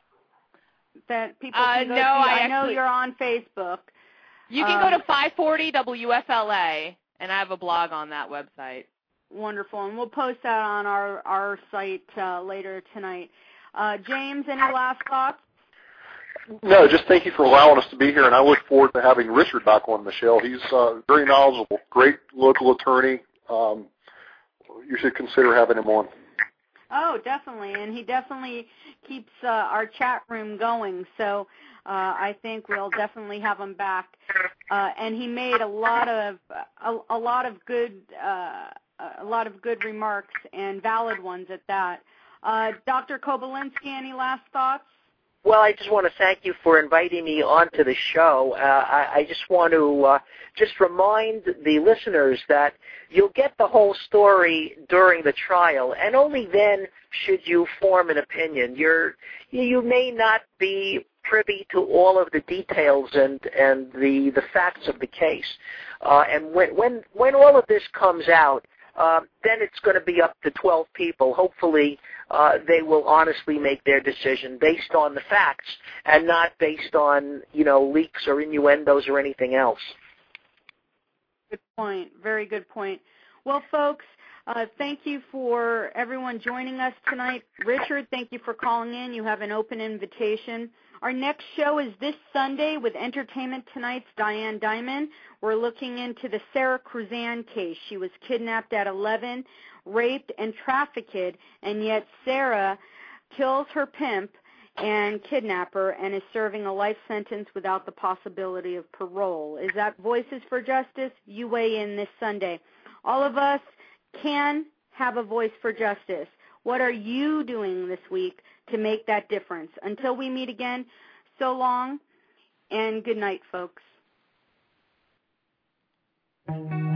that people uh, can go no, to? I, I know actually, you're on Facebook. You can um, go to five forty W F L A, and I have a blog on that website. Wonderful, and we'll post that on our, our site uh, later tonight. Uh, James, any last thoughts? No, just thank you for allowing us to be here, and I look forward to having Richard back on, Michelle. He's uh, very knowledgeable, great local attorney. Um, you should consider having him on. Oh, definitely, and he definitely keeps uh, our chat room going, so uh, I think we'll definitely have him back. Uh, and he made a lot of a, a lot of good uh, a lot of good remarks and valid ones at that. Uh, Doctor Kobolinsky, any last thoughts? Well, I just want to thank you for inviting me onto the show. Uh, I, I just want to uh, just remind the listeners that you'll get the whole story during the trial, and only then should you form an opinion. You're, you may not be privy to all of the details and, and the, the facts of the case. Uh, and when, when, when all of this comes out, uh, then it's going to be up to twelve people. Hopefully, uh, they will honestly make their decision based on the facts and not based on, you know, leaks or innuendos or anything else. Good point. Very good point. Well, folks, uh, thank you for everyone joining us tonight. Richard, thank you for calling in. You have an open invitation. Our next show is this Sunday with Entertainment Tonight's Diane Diamond. We're looking into the Sarah Kruzan case. She was kidnapped at eleven, raped and trafficked, and yet Sarah kills her pimp and kidnapper and is serving a life sentence without the possibility of parole. Is that Voices for Justice? You weigh in this Sunday. All of us can have a voice for justice. What are you doing this week to make that difference? Until we meet again, so long and good night, folks.